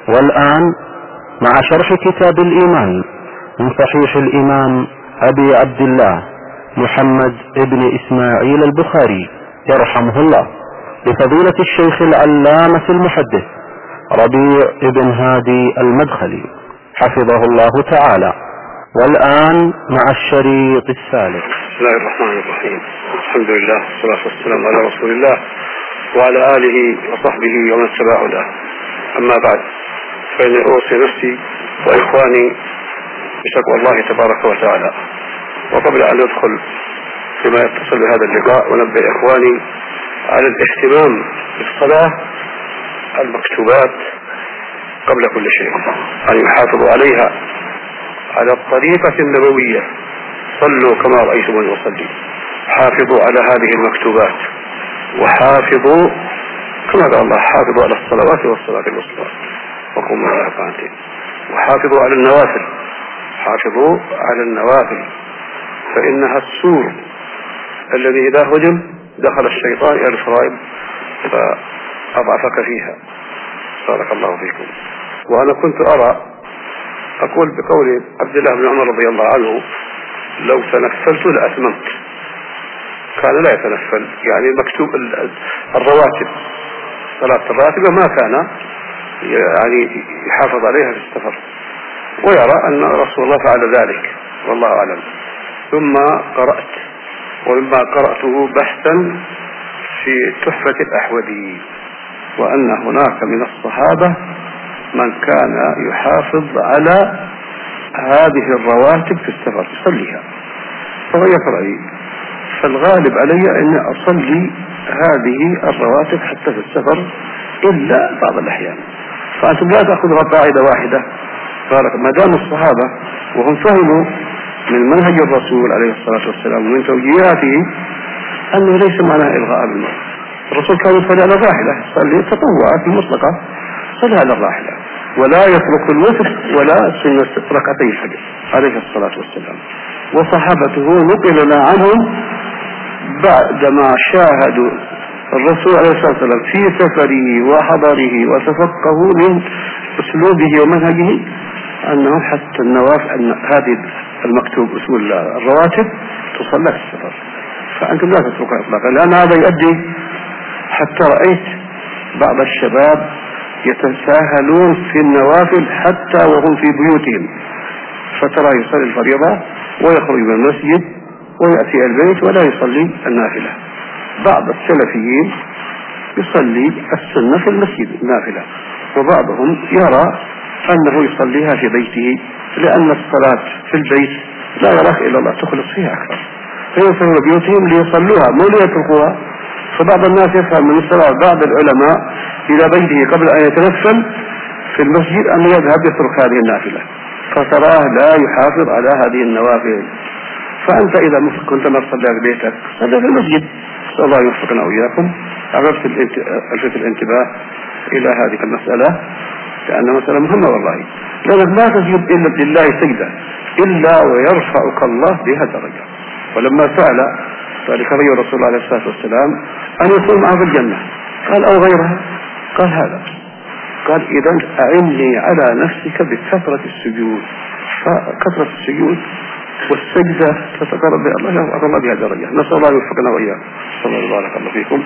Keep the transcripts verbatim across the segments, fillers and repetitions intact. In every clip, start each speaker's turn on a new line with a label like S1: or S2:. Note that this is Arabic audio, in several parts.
S1: والآن مع شرح كتاب الإيمان من صحيح الإمام أبي عبد الله محمد ابن إسماعيل البخاري يرحمه الله، لفضيلة الشيخ العلامة المحدث ربيع ابن هادي المدخلي حفظه الله تعالى. والآن مع الشريط الثالث.
S2: بسم الله الرحمن الرحيم. الحمد لله والصلاة والسلام على رسول الله وعلى آله وصحبه ومن تبعه له. أما بعد، فإني أوصي نفسي وإخواني بتقوى الله تبارك وتعالى. وقبل أن ندخل فيما يتصل بهذا اللقاء، ونبه إخواني على الاهتمام بالصلاة المكتوبات قبل كل شيء، أن يحافظوا عليها على الطريقة النبوية. صلوا كما رأيتموني أصلي. حافظوا على هذه المكتوبات، وحافظوا كما قال الله: حافظوا على الصلوات والصلاة الوسطى وقوموا لله قانتين. وحافظوا على النوافل، حافظوا على النوافل، فإنها السور الذي إذا هدم دخل الشيطان إلى الفرائض فأضعفك فيها. بارك الله فيكم. وأنا كنت أرى أقول بقول عبد الله بن عمر رضي الله عنه: لو تنفلت لأتممت. كان لا يتنفل، يعني مكتوب الرواتب، صلاة الراتب ما كان يعني يحافظ عليها في السفر، ويرى أن رسول الله فعل ذلك والله أعلم. ثم قرأت، ومما قرأته بحثا في تحفة الأحوذي، وأن هناك من الصحابة من كان يحافظ على هذه الرواتب في السفر يصليها. فغيرت رأيي، فالغالب علي أن أصلي هذه الرواتب حتى في السفر إلا بعض الأحيان. فأنتم لا تأخذوا قاعدة واحدة، ما دام الصحابة وهم فهموا من منهج الرسول عليه الصلاة والسلام ومن توجيهاته أنه ليس معناه إلغاء بالموت. الرسول كان يصلي على الراحلة، يصلي تطوعات مطلقة، صلى على الراحلة، ولا يترك الوتر ولا سنة ركعتي الفجر عليه الصلاة والسلام. وصحابته نقل لنا عنهم بعدما شاهدوا الرسول عليه الصلاة والسلام في سفره وحضره وتفقهوا من أسلوبه ومنهجه أنه حتى النوافل أن هذه المكتوب اسم الرواتب تصلى في السفر. فأنتم لا تتركوا إطلاقا، لأن هذا يؤدي حتى رأيت بعض الشباب يتساهلون في النوافل حتى وهم في بيوتهم، فترى يصلي الفريضة ويخرج من المسجد ويأتي البيت ولا يصلي النافلة. بعض السلفيين يصلي السنة في المسجد نافلة، وبعضهم يرى أنه يصليها في بيته، لأن الصلاة في البيت لا يراك إلا الله تخلص فيها أكثر، فيصلون بيوتهم ليصلوها مو ليتركوها. فبعض الناس يفهم من الصلاة بعض العلماء إلى بيته قبل أن يتنفل في المسجد أن يذهب يترك هذه النافلة، فتراه لا يحافظ على هذه النوافل. فأنت إذا كنت ما تصلي في بيتك صلي في المسجد. صلى الله يوفقنا وإياكم. أردت ألفت الانتباه إلى هذه المسألة، لأنها مسألة مهمة والله، لأنك ما تسجد إلا لله سجدة إلا ويرفعك الله بها درجة. ولما سأل ذلك رجل رسول الله عليه الصلاة والسلام أن يكون معه في الجنة، قال: أو غيرها؟ قال: هذا. قال: إذن أعني على نفسك بكثرة السجود. فكثرة السجود والسجدة تتقرب بها الله، يرفع الله بها درجة. نسأل الله يوفقنا وإياكم. صلى الله بارك الله فيكم.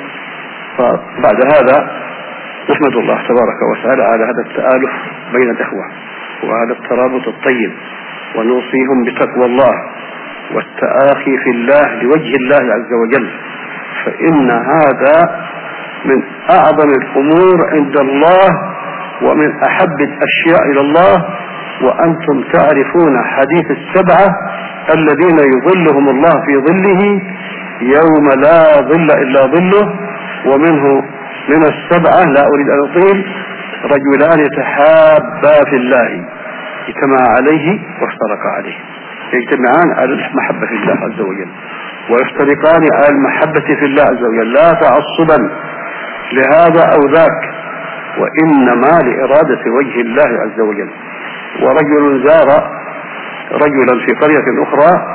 S2: فبعد هذا نحمد الله تبارك وتعالى على هذا التآلف بين الإخوة وهذا الترابط الطيب، ونوصيهم بتقوى الله والتآخي في الله لوجه الله عز وجل، فإن هذا من أعظم الأمور عند الله ومن أحب الأشياء إلى الله. وأنتم تعرفون حديث السبعة الذين يظلهم الله في ظله يوم لا ظل إلا ظله، ومنه من السبعة لا أريد أن أطيل: رجلان يتحابا في الله اجتمعا عليه وافترقا عليه. يجتمعان على المحبة في الله عز وجل، ويفترقان على المحبة في الله عز وجل، لا تعصبا لهذا أو ذاك، وإنما لإرادة وجه الله عز وجل. ورجل زار رجلا في قرية أخرى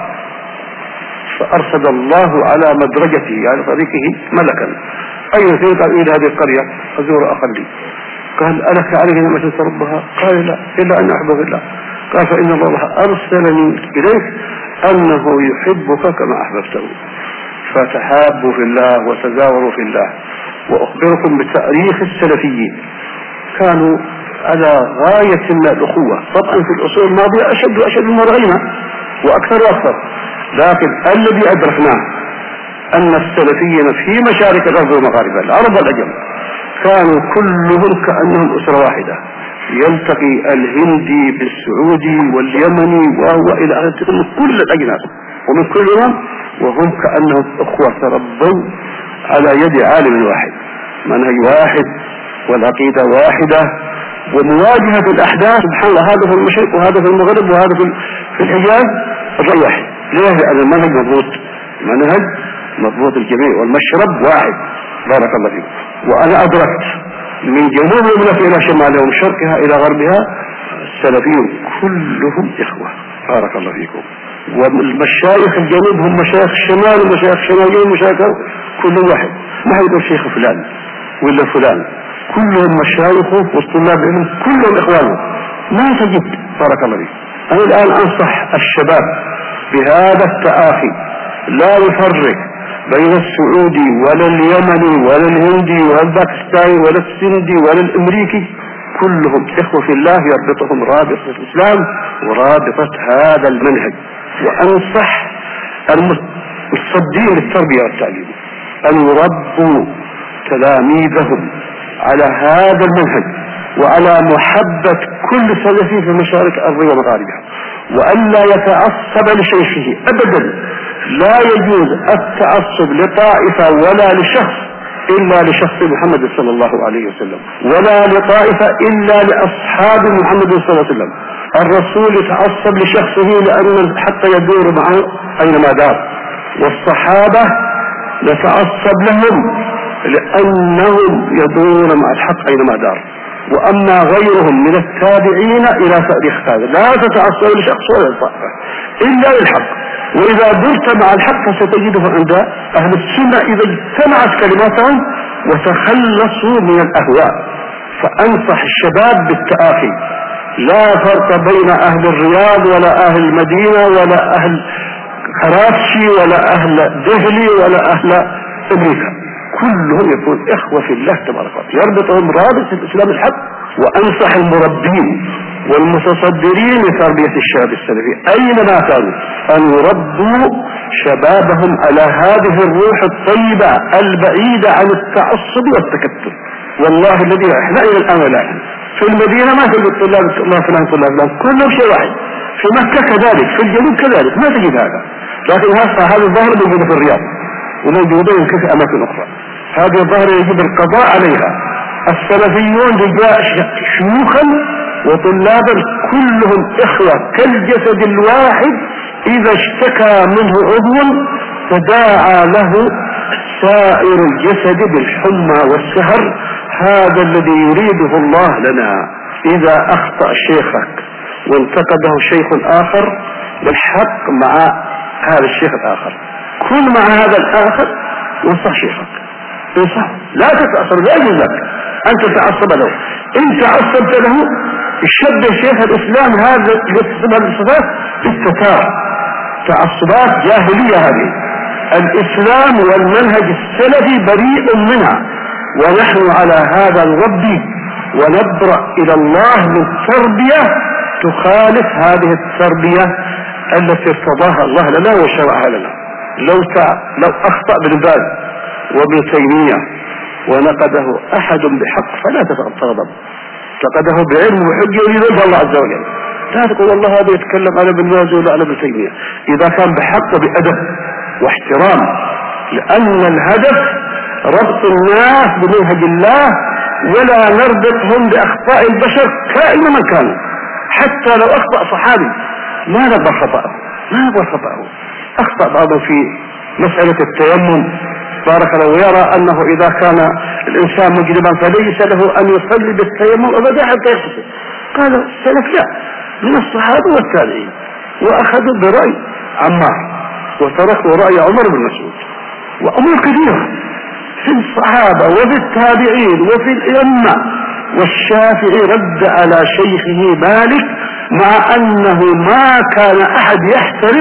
S2: فأرسل الله على مدرجته على طريقه ملكا: أي شيء؟ قال: إلى هذه القرية أزور أخلي. قال ألك عليك نعمة تربها؟ قال لا، إلا أن أحبه الله. قال فإن الله أرسلني إليك أنه يحبك كما أحببته، فتحابوا في الله وتزاوروا في الله. وأخبركم بتاريخ السلفيين، كانوا على غاية من الأخوة. طبعا في الأصول الماضية أشد وأشد من رأينا وأكثر وأكثر، لكن الذي أدركناه أن السلفيين في مشارق الأرض ومغاربها العرب والعجم كانوا كلهم كأنهم أسرة واحدة، يلتقي الهندي بالسعودي واليمني وهو إلى آخره من كل الأجناس ومن كل يوم، وهم كأنهم أخوة تربوا على يد عالم واحد، منهج واحد والعقيدة واحدة، ومواجهة الأحداث سبحان الله هذا في المشرق وهذا في المغرب وهذا في الحجاز الرأي واحد. ليه؟ لأن المنهج مضبوط، منهج مضبوط الجميع والمشرب واحد. بارك الله فيكم. وأنا أدركت من جنوب المملكة إلى شمالها ومن شرقها إلى غربها السلفيون كلهم إخوة. بارك الله فيكم. والمشايخ الجنوب هم مشايخ الشمال ومشايخ الشمالين ومشايخ كل واحد، ما يقول شيخ فلان ولا فلان، كلهم مشايخه والطلاب منهم كلهم إخوانه، ما تجد. بارك الله فيكم. أنا الآن أنصح الشباب بهذا التآخي، لا يفرق بين السعودي ولا اليمني ولا الهندي ولا الباكستاني ولا السندي ولا الأمريكي، كلهم إخوة في الله يربطهم رابطة الإسلام ورابطة هذا المنهج. وأنصح المصدين للتربية والتعليم أن يربوا تلاميذهم على هذا المنهج وعلى محبة كل سلفي في مشارق الأرض ومغاربها، وأن لا يتعصب لشيخه أبدا. لا يجوز التعصب لطائفة ولا لشخص إلا لشخص محمد صلى الله عليه وسلم، ولا لطائفة إلا لأصحاب محمد صلى الله عليه وسلم. الرسول يتعصب لشخصه لأن حتى يدور معه أينما دار، والصحابة يتعصب لهم لأنهم يدورون مع الحق أينما دار. وأما غيرهم من التابعين إلى تاريخ هذا لا تتعصب لشخص ولا لطائفة إلا للحق. وإذا درت مع الحق ستجده عند أهل السنة إذا اجتمعت كلماتهم وتخلصوا من الأهواء. فأنصح الشباب بالتآخي، لا فرق بين أهل الرياض ولا أهل المدينة ولا أهل كراتشي ولا أهل دهلي ولا أهل أمريكا، كلهم يكون إخوة في الله تبارك وتعالى، يربطهم رابط الإسلام الحق. وأنصح المربين والمتصدرين لتربية الشباب السلفي أينما كانوا أن يربوا شبابهم على هذه الروح الطيبة البعيدة عن التعصب والتكتل. والله الذي احنا إلى الآن ولا في المدينة ما تجد طلاب الله فلان طلاب فلان، كلهم شيء واحد. في مكة كذلك، في الجنوب كذلك، ما تجد هذا. لكن هذا الظاهر موجود في الرياض وموجود يمكن في أماكن أخرى. هذه الظاهر يجب القضاء عليها. السلفيون رجاء شيوخا وطلابا كلهم إخوة كالجسد الواحد، إذا اشتكى منه عضو تداعى له سائر الجسد بالحمى والسهر. هذا الذي يريده الله لنا. إذا أخطأ شيخك وانتقده شيخ آخر بالحق مع هذا الشيخ الآخر، كن مع هذا الآخر وانصح شيخك، انصح، لا تتأثر، لا يجوز لك أن تتعصب له. إن تعصبت له يشبه شيخ الإسلام هذا الصفات بالتتار، تعصبات جاهلية هذه. الإسلام والمنهج السلفي بريء منها، ونحن على هذا نربي ونبرأ إلى الله من تربية تخالف هذه التربية التي ارتضاها الله لنا وشرعها لنا. لو تع... لو أخطأ بن باز وابن تيمية ونقده أحد بحق فلا تغضب، نقده بعلم وحجة ويرضى الله عز وجل. لا تقول والله هذا يتكلم على ابن باز ولا على ابن تيمية، إذا كان بحق بأدب واحترام، لأن الهدف ربط الناس بمنهج الله، ولا نربطهم بأخطاء البشر كائن من كانوا. حتى لو أخطأ صحابي ما نقبل خطأه، ما نقبل خطأه. أخطأ بعضه في مسألة التيمم بارك الله، ويرى أنه إذا كان الإنسان مجرما فليس له أن يصلي بالتيمم أبدا حتى يغتسل. قال السلف لا، من الصحابة والتابعين، وأخذوا برأي عمار وتركوا رأي عمر بن مسعود. وأمور كثيرة في الصحابة وفي التابعين وفي الأئمة والشافعي رد على شيخه مالك مع أنه ما كان أحد يحترم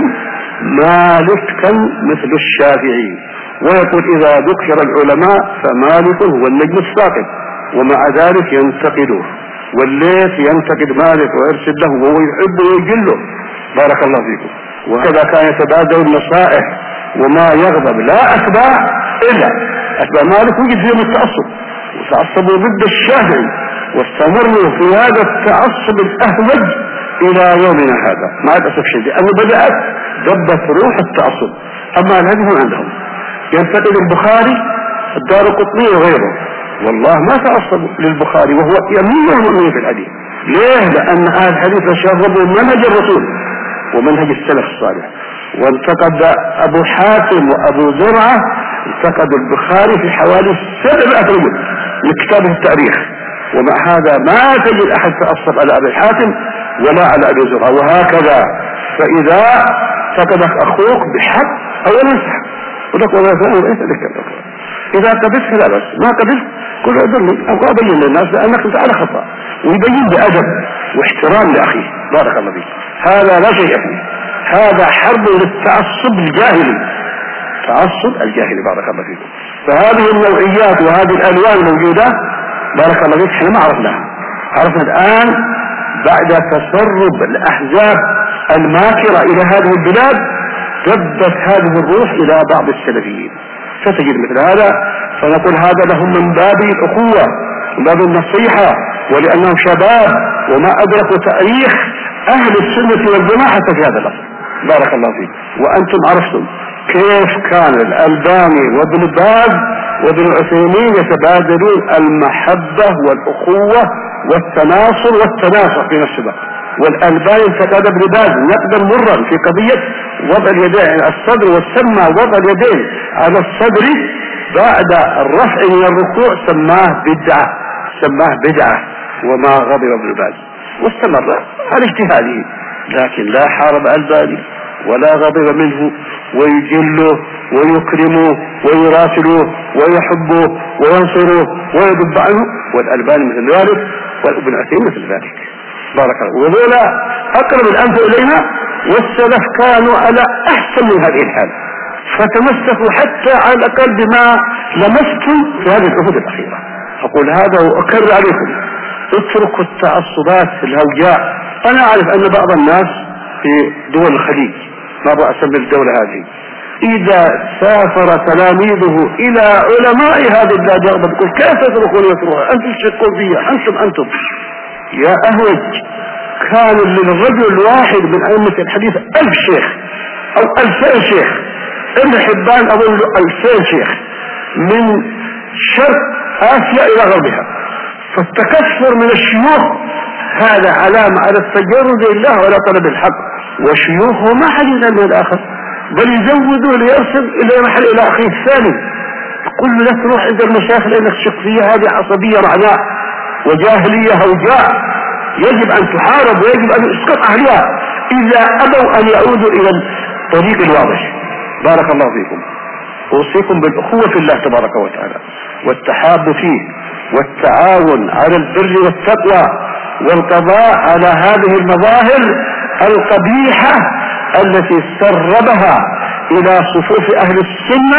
S2: مالكا مثل الشافعي، ويقول إذا ذكر العلماء فمالك هو النجم الثاقب، ومع ذلك ينتقده، والليث ينتقد مالك ويرسل له وهو يحبه ويجله. بارك الله فيكم. وهذا كان يتبادل النصائح وما يغضب لا أتباع إلا أتباع مالك وجد فيهم التعصب وتعصبوا ضد الشافعي واستمروا في هذا التعصب الأهوج إلى يومنا هذا مع الأسف الشديد، لأنه بدأت ضبت روح التعصب. أما الهدف عندهم ينتقد البخاري الدارقطني وغيره، والله ما تعصبوا للبخاري وهو يمين المؤمنين في الحديث. ليه؟ لأن أهل الحديث شربوا منهج الرسول ومنهج السلف الصالح. وانتقد أبو حاتم وأبو زرعة انتقدوا البخاري في حوالي سبع أفراد من كتابه التاريخ، ومع هذا ما تجد أحد تأصب على أبي حاتم ولا على أبي زرعة. وهكذا فإذا انتقدك أخوك بحق أولا انسحب ولك ولا فهم ليس ذكر. إذا قبلت فلا بس، ما قبلت كل أدرني أو أبين للناس لأنك أنت على خطأ، ويبين بأدب واحترام لأخيه. بارك الله فيك. هذا لا شيء فيه، هذا حرب للتعصب الجاهلي، تعصب الجاهلي. بارك الله فيكم. فهذه النوعيات وهذه الألوان الموجودة بارك الله فيك احنا ما عرفناها، عرفنا الآن بعد تسرب الأحزاب الماكرة إلى هذه البلاد دبت هذه الروح إلى بعض السلفيين، ستجد مثل هذا. فنقول هذا لهم من باب الأخوة من باب النصيحة، ولأنهم شباب وما أدركوا تاريخ أهل السنة والجماعة في هذا الأمر. بارك الله فيك. وأنتم عرفتم كيف كان الألباني وابن باز وابن عثيمين يتبادلون المحبة والأخوة والتناصر والتناصر في نفس الوقت. والألباني انتقد ابن باز نقدا مرا في قضية وضع اليدين على الصدر، وسمى وضع اليدين على الصدر بعد الرفع من الركوع سماه بدعة، سماه بدعة، وما غضب ابن باز واستمر على اجتهاده، لكن لا حارب الألباني ولا غضب منه، ويجله ويكرمه ويراسله ويحبه وينصره ويدب عنه. والألباني مثل ذلك والابن عثيمين مثل ذلك. بارك الله. وذولا أقرب الأنف إلينا، والسلف كانوا على أحسن من هذه الحال، فتمسكوا حتى على الأقل بما لمستم في هذه العهود الأخيرة. أقول هذا وأكرر عليكم، اتركوا التعصبات الهوجاء. أنا أعرف أن بعض الناس في دول الخليج، ما أبغى أسمي الدولة هذه، إذا سافر تلاميذه إلى علماء هذه البلاد يقول كيف تتركون وتروحون أنتم تشكون فيها أنتم أنتم يا أهوج. كان للرجل الواحد من أئمة الحديث ألف شيخ أو ألفين شيخ، ابن حبان أظن له ألفين شيخ من شرق آسيا إلى غربها. فالتكثر من الشيوخ هذا علامة على التجرد لله ولا طلب الحق، وشيوخه ما حد من الآخر، بل يزودوا ليرسل إلى محل إلى أخيه الثاني، يقول له لا تروح عند المشايخ لأنك شخصية هذه عصبية رعناء وجاهلية هوجاء، يجب أن تحارب ويجب أن يسقط أهلها إذا أبوا أن يعودوا إلى الطريق الواضح. بارك الله فيكم. أوصيكم بالأخوة في الله تبارك وتعالى، والتحاب فيه، والتعاون على البر والتقوى، والقضاء على هذه المظاهر القبيحة التي سربها إلى صفوف أهل السنة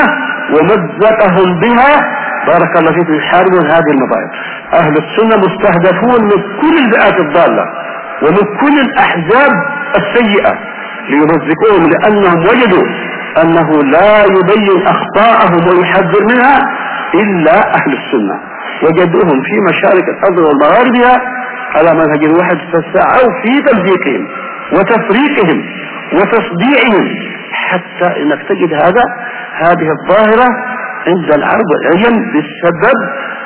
S2: ومزقهم بها. بارك الله فيكم. يحاربون هذه المظاهر. أهل السنة مستهدفون من كل الفئات الضالة ومن كل الأحزاب السيئة ليمزقوهم، لأنهم وجدوا أنه لا يبين أخطاءهم ويحذر منها إلا أهل السنة. وجدوهم في مشارق الأرض والمغاربها على منهج واحد، فسعوا في تمزيقهم وتفريقهم وتصديعهم، حتى انك تجد هذا هذه الظاهرة عند العرب والعجم بسبب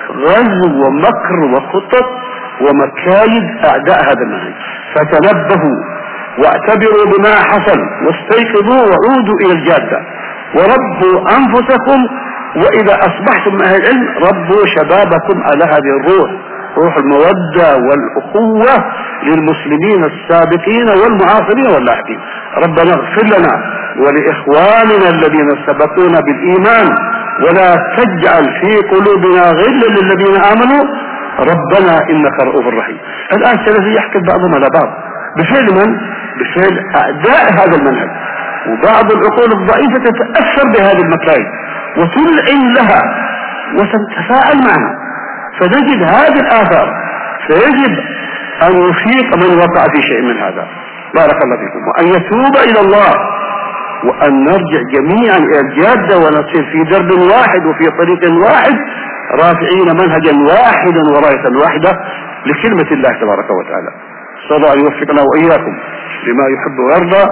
S2: غزو ومكر وخطط ومكايد اعداء هذا المنهج. فتنبهوا واعتبروا بما حصل واستيقظوا وعودوا الى الجادة وربوا انفسكم، واذا اصبحتم من اهل العلم ربوا شبابكم على هذه الروح، روح المودة والأخوة للمسلمين السابقين والمعاصرين واللاحقين. ربنا اغفر لنا ولإخواننا الذين سبقونا بالإيمان، ولا تجعل في قلوبنا غلا للذين آمنوا ربنا إنك رؤوف رحيم. الآن السلفي يحكي بعضهم على بعض بفعل من؟ بفعل أعداء هذا المنهج، وبعض العقول الضعيفة تتأثر بهذه المكايد وتلعن لها وتتفاعل معها، فنجد هذه الآثار. فيجب أن يفيق من وقع في شيء من هذا، بارك الله فيكم، وأن يتوب إلى الله، وأن نرجع جميعا إلى الجادة ونصير في درب واحد وفي طريق واحد، رافعين منهجا واحدا وراية واحدة لكلمة الله تبارك وتعالى. صلى الله أن يوفقنا وإياكم لما يحب ويرضى.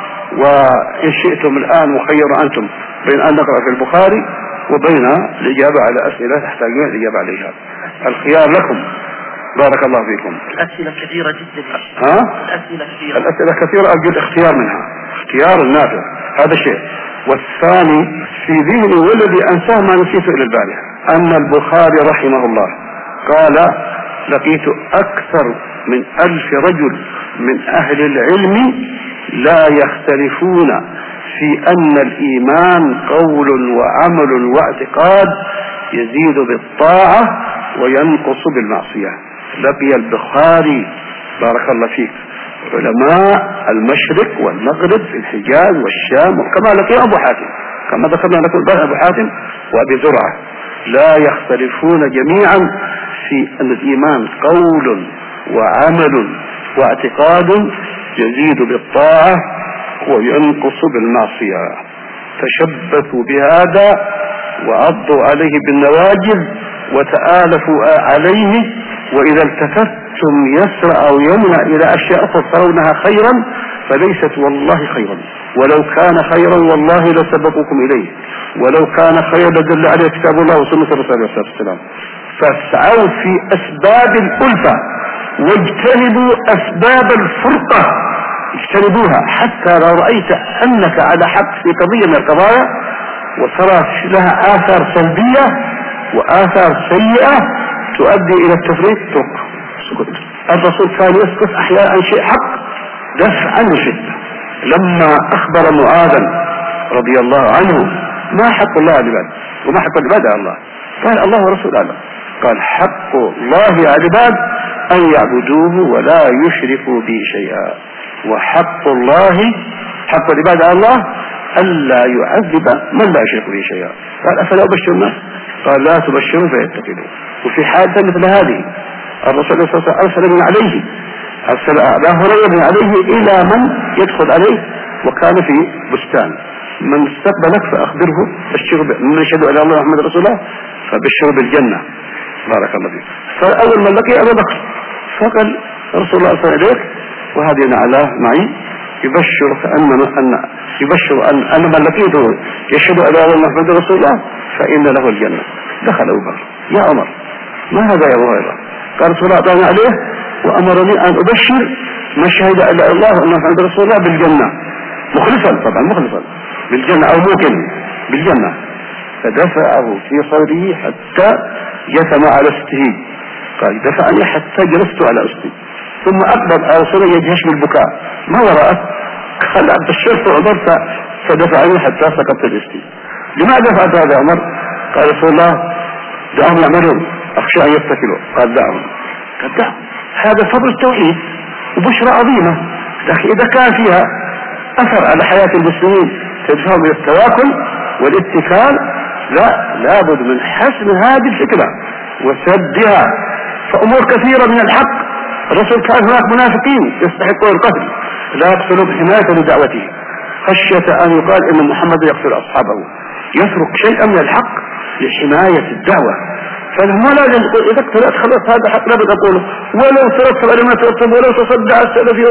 S2: وإن شئتم الآن مخير أنتم بين أن نقرأ في البخاري وبين الإجابة على أسئلة تحتاجون الإجابة عليها، الخيار لكم، بارك الله فيكم.
S3: الأسئلة كثيرة جدا.
S2: ها؟
S3: الأسئلة كثيرة.
S2: الأسئلة كثيرة، أرجو الاختيار منها، اختيار النافع، هذا شيء. والثاني في ذهني والذي أنساه ما نسيته إلى البارحة، أن البخاري رحمه الله قال: لقيت أكثر من ألف رجل من أهل العلم لا يختلفون في أن الإيمان قول وعمل واعتقاد يزيد بالطاعة وينقص بالمعصية. لقي البخاري بارك الله فيك علماء المشرق والمغرب في الحجاز والشام، كما لقي أبو حاتم، كما ذكرنا لكم أبو حاتم وأبي زرعة، لا يختلفون جميعا في أن الإيمان قول وعمل واعتقاد يزيد بالطاعة وينقص بالمعصية. تشبثوا بهذا وعضوا عليه بالنواجذ وتآلفوا عليه، وإذا التفتم يسرع أو يمنع إلى أشياء ترونها خيرا فليست والله خيرا، ولو كان خيرا والله لسبقكم إليه، ولو كان خيرا لدل عليه كتاب الله وسنة الرسول عليه الصلاة والسلام. فاسعوا في أسباب الألفة واجتنبوا أسباب الفرقة، اجتنبوها، حتى لو رأيت أنك على حق في قضية من القضايا وترى لها آثار سلبية وآثار سيئة تؤدي إلى التفريط، اترك، اسكت. الرسول كان يسكت أحيانا عن شيء حق دفعا وشدة. لما أخبر معاذا رضي الله عنه ما حق الله على العباد وما حق العباد على الله، قال الله ورسول الله، قال: حق الله على العباد أن يعبدوه ولا يشركوا به شيئا، وحق الله حق العباد على الله ألا يعذب من لا يشرك به شيئا. قال: أفلا أبشر الناس؟ قال: لا تبشروا فيتقلوا. وفي حادثة مثل هذه الرسول صلى الله عليه وسلم أرسل من عليه، أرسل أبا هريرة من عليه إلى من يدخل عليه، وكان في بستان، من استقبلك فأخبره بشره، من يشهد أن الله محمد رسول الله فبشره بالجنة، بارك الله فيك. فأول من لقي أبو بكر فقال رسول الله صلى الله عليه وسلم: وهذه نعلاه معي يبشرك أن أن يبشر أن أن من لقيته يشهد أن الله محمد رسول الله فإن له الجنة. دخل أبو بكر: يا عمر ما هذا يا أبو هريرة؟ قال: رسول الله أعطاني عليه وأمرني أن أبشر من شهد أن الله أن محمد رسول الله بالجنة، مخلصا طبعا مخلصا بالجنة أو موكل بالجنة. فدفعه في صدره حتى جثم على استهيد، قال: دفعني حتى جلست على أستي، ثم أقبل على رسول الله يجهش بالبكاء: ما وراءك؟ قال: بشرت عمر فدفعني حتى سقطت الاستي. لماذا فعلت هذا يا عمر؟ قال رسول الله: دعهم يعملون أخشى أن يتكلوا. قال: دعهم. قال: دعهم، هذا فضل التوحيد وبشرى عظيمة، لكن إذا كان فيها أثر على حياة المسلمين تدفعهم إلى التواكل والاتكال، لا، لابد من حسم هذه الفكرة وسدها. فأمور كثيرة من الحق الرسول كان هناك منافقين يستحقون القتل لا يقتلوا بحماية لدعوته خشية أن يقال إن محمد يقتل أصحابه، يترك شيئا من الحق لحماية الدعوة. فهم لا يقول إذا اقتلت خلاص هذا حق لا بد أقوله، ولو ترتب على ما ترتب ولو تصدع السلفي،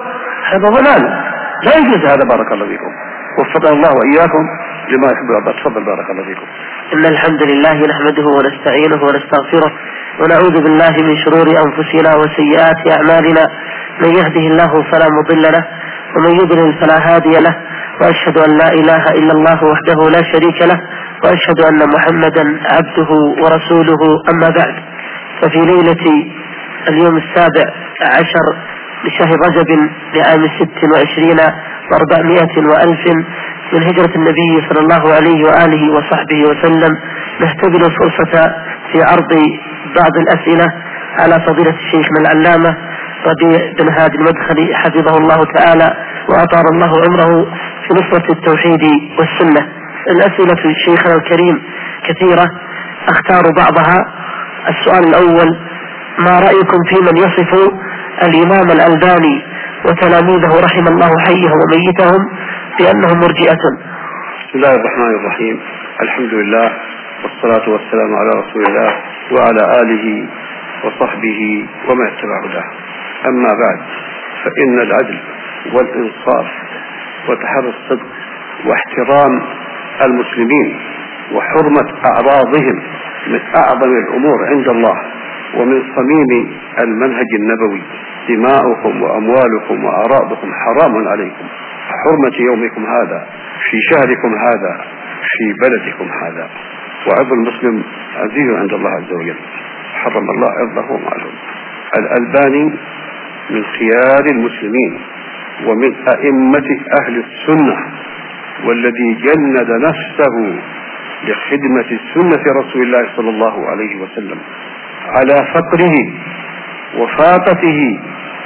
S2: هذا ضلال لا يجوز هذا. بارك الله فيكم، وفقنا الله وإياكم لما يحب الله. تفضل بارك الله فيكم.
S3: إن الحمد لله نحمده ونستعينه ونستغفره ونعوذ بالله من شرور أنفسنا وسيئات أعمالنا، من يهده الله فلا مضل له ومن يضلل فلا هادي له، وأشهد أن لا إله إلا الله وحده لا شريك له، وأشهد أن محمدا عبده ورسوله. أما بعد، ففي ليلة اليوم السابع عشر لشهر رجب لعام ست وعشرين وأربعمائة وألف من هجرة النبي صلى الله عليه وآله وصحبه وسلم، نهتبل الفرصة في عرض بعض الأسئلة على فضيلة شيخنا العلامة ربيع بن هادي المدخلي حفظه الله تعالى وأطال الله عمره في نصرة التوحيد والسنة. الأسئلة شيخنا الكريم كثيرة، أختار بعضها. السؤال الأول: ما رأيكم في من يصف الإمام الألباني وتلاميذه رحم الله حيهم وميتهم بأنهم مرجئة؟
S2: بسم الله الرحمن الرحيم، الحمد لله والصلاة والسلام على رسول الله وعلى آله وصحبه وما اتبع هداه. أما بعد، فإن العدل والإنصاف وتحري الصدق واحترام المسلمين وحرمة أعراضهم من أعظم الأمور عند الله ومن صميم المنهج النبوي. دماؤكم وأموالكم وأعراضكم حرام عليكم، حرمة يومكم هذا في شهركم هذا في بلدكم هذا. وعرض المسلم عزيز عند الله عز وجل، حرم الله عرضه وماله. الألباني من خيار المسلمين ومن أئمة أهل السنة، والذي جند نفسه لخدمة سنة رسول الله صلى الله عليه وسلم على فقره وفاقته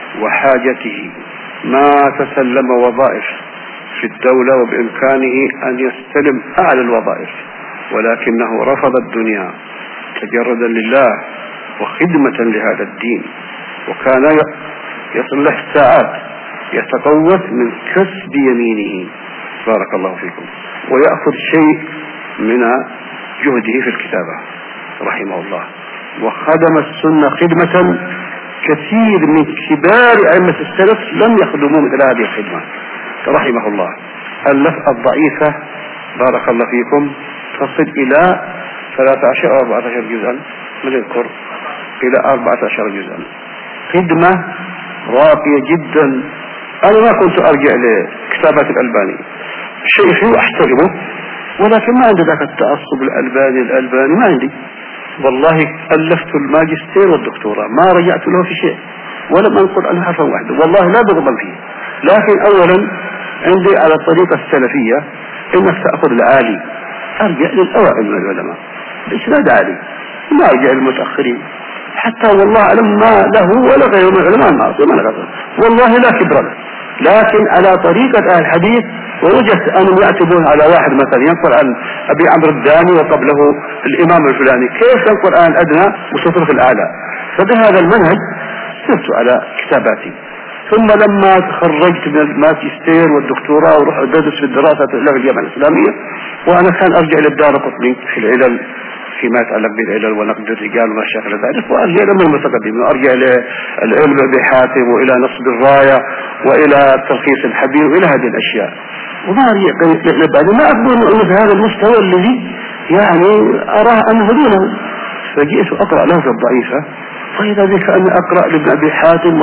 S2: وحاجته. ما تسلم وظائف في الدولة وبإمكانه أن يستلم أعلى الوظائف، ولكنه رفض الدنيا تجردا لله وخدمة لهذا الدين. وكان يصل له الساعات يتقوت من كسب يمينه بارك الله فيكم، ويأخذ شيء من جهده في الكتابة رحمه الله. وخدم السنة خدمة كثير من كبار أئمة السلف لم يخدموا مثل هذه الخدمة رحمه الله. ألف الضعيفة بارك الله فيكم تصل إلى ثلاثة عشر أو أربعة عشر جزءا من يذكر إلى أربعة عشر جزءا. خدمة راقية جدا. أنا ما كنت أرجع لكتابات الألباني، شيء فيه أحترمه، ولكن ما عندي ذاك التعصب الألباني الألباني ما عندي. والله ألفت الماجستير والدكتوراه ما رجعت له في شيء ولم أنقل عنه حرفا واحدا، والله لا بغضب فيه. لكن أولا عندي على الطريقة السلفية إنك تأخذ العالي، أرجع للأوائل من العلماء بإسناد عالي، ما أرجع للمتأخرين. حتى والله أعلم ما له ولا غيره من العلماء المعاصرين، والله لا كبر له. لكن على طريقة أهل الحديث، ووجدت أنهم يعتبون على واحد مثلا ينقل عن أبي عمرو الداني وقبله الإمام الفلاني، كيف ينقل عن الأدنى وتترك الأعلى؟ فبهذا المنهج سرت على كتاباتي. ثم لما تخرجت من الماجستير والدكتوراه ورحت أدرس في الدراسة في الجامعة الإسلامية، وأنا كان أرجع للدارقطني في العلل فيما يتعلق بالعلل ونقد الرجال وما شاكل ذلك، وأرجع لهم المتقدمين، وأرجع للعلم بحاتم وإلى نصب الراية وإلى تلخيص الحبيب وإلى هذه الأشياء. وما أرجع لبعد ما أقول أنه في هذا المستوى الذي يعني أراه أنه دونه. فجئت أقرأ له في الضعيفة، فإذا ذلك أن أقرأ لابن أبي حاتم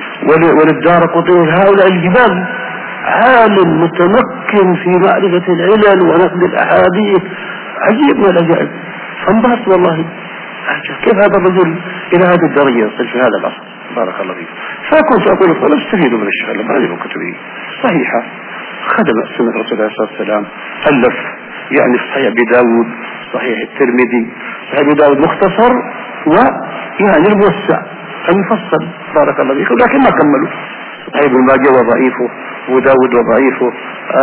S2: وللدارقطني هؤلاء الجبال، عالم متمكن في معرفة العلل ونقد الأحاديث، عجيب من العجائب. فانبهرت والله، كيف هذا الرجل إلى هذه الدرجة يصل في هذا العصر بارك الله فيك. فكنت أقول الطلب استفيدوا من الشيخ الألباني وكتبه صحيحة، خدم سنة رسول الله صلى الله عليه وسلم، ألف يعني صحيح أبي داود، صحيح الترمذي، صحيح أبي داود مختصر ويعني الموسع المفصل بارك الله فيك، لكن ما كملوا. صحيح ابن ماجه وضعيفه، وداود وضعيفه،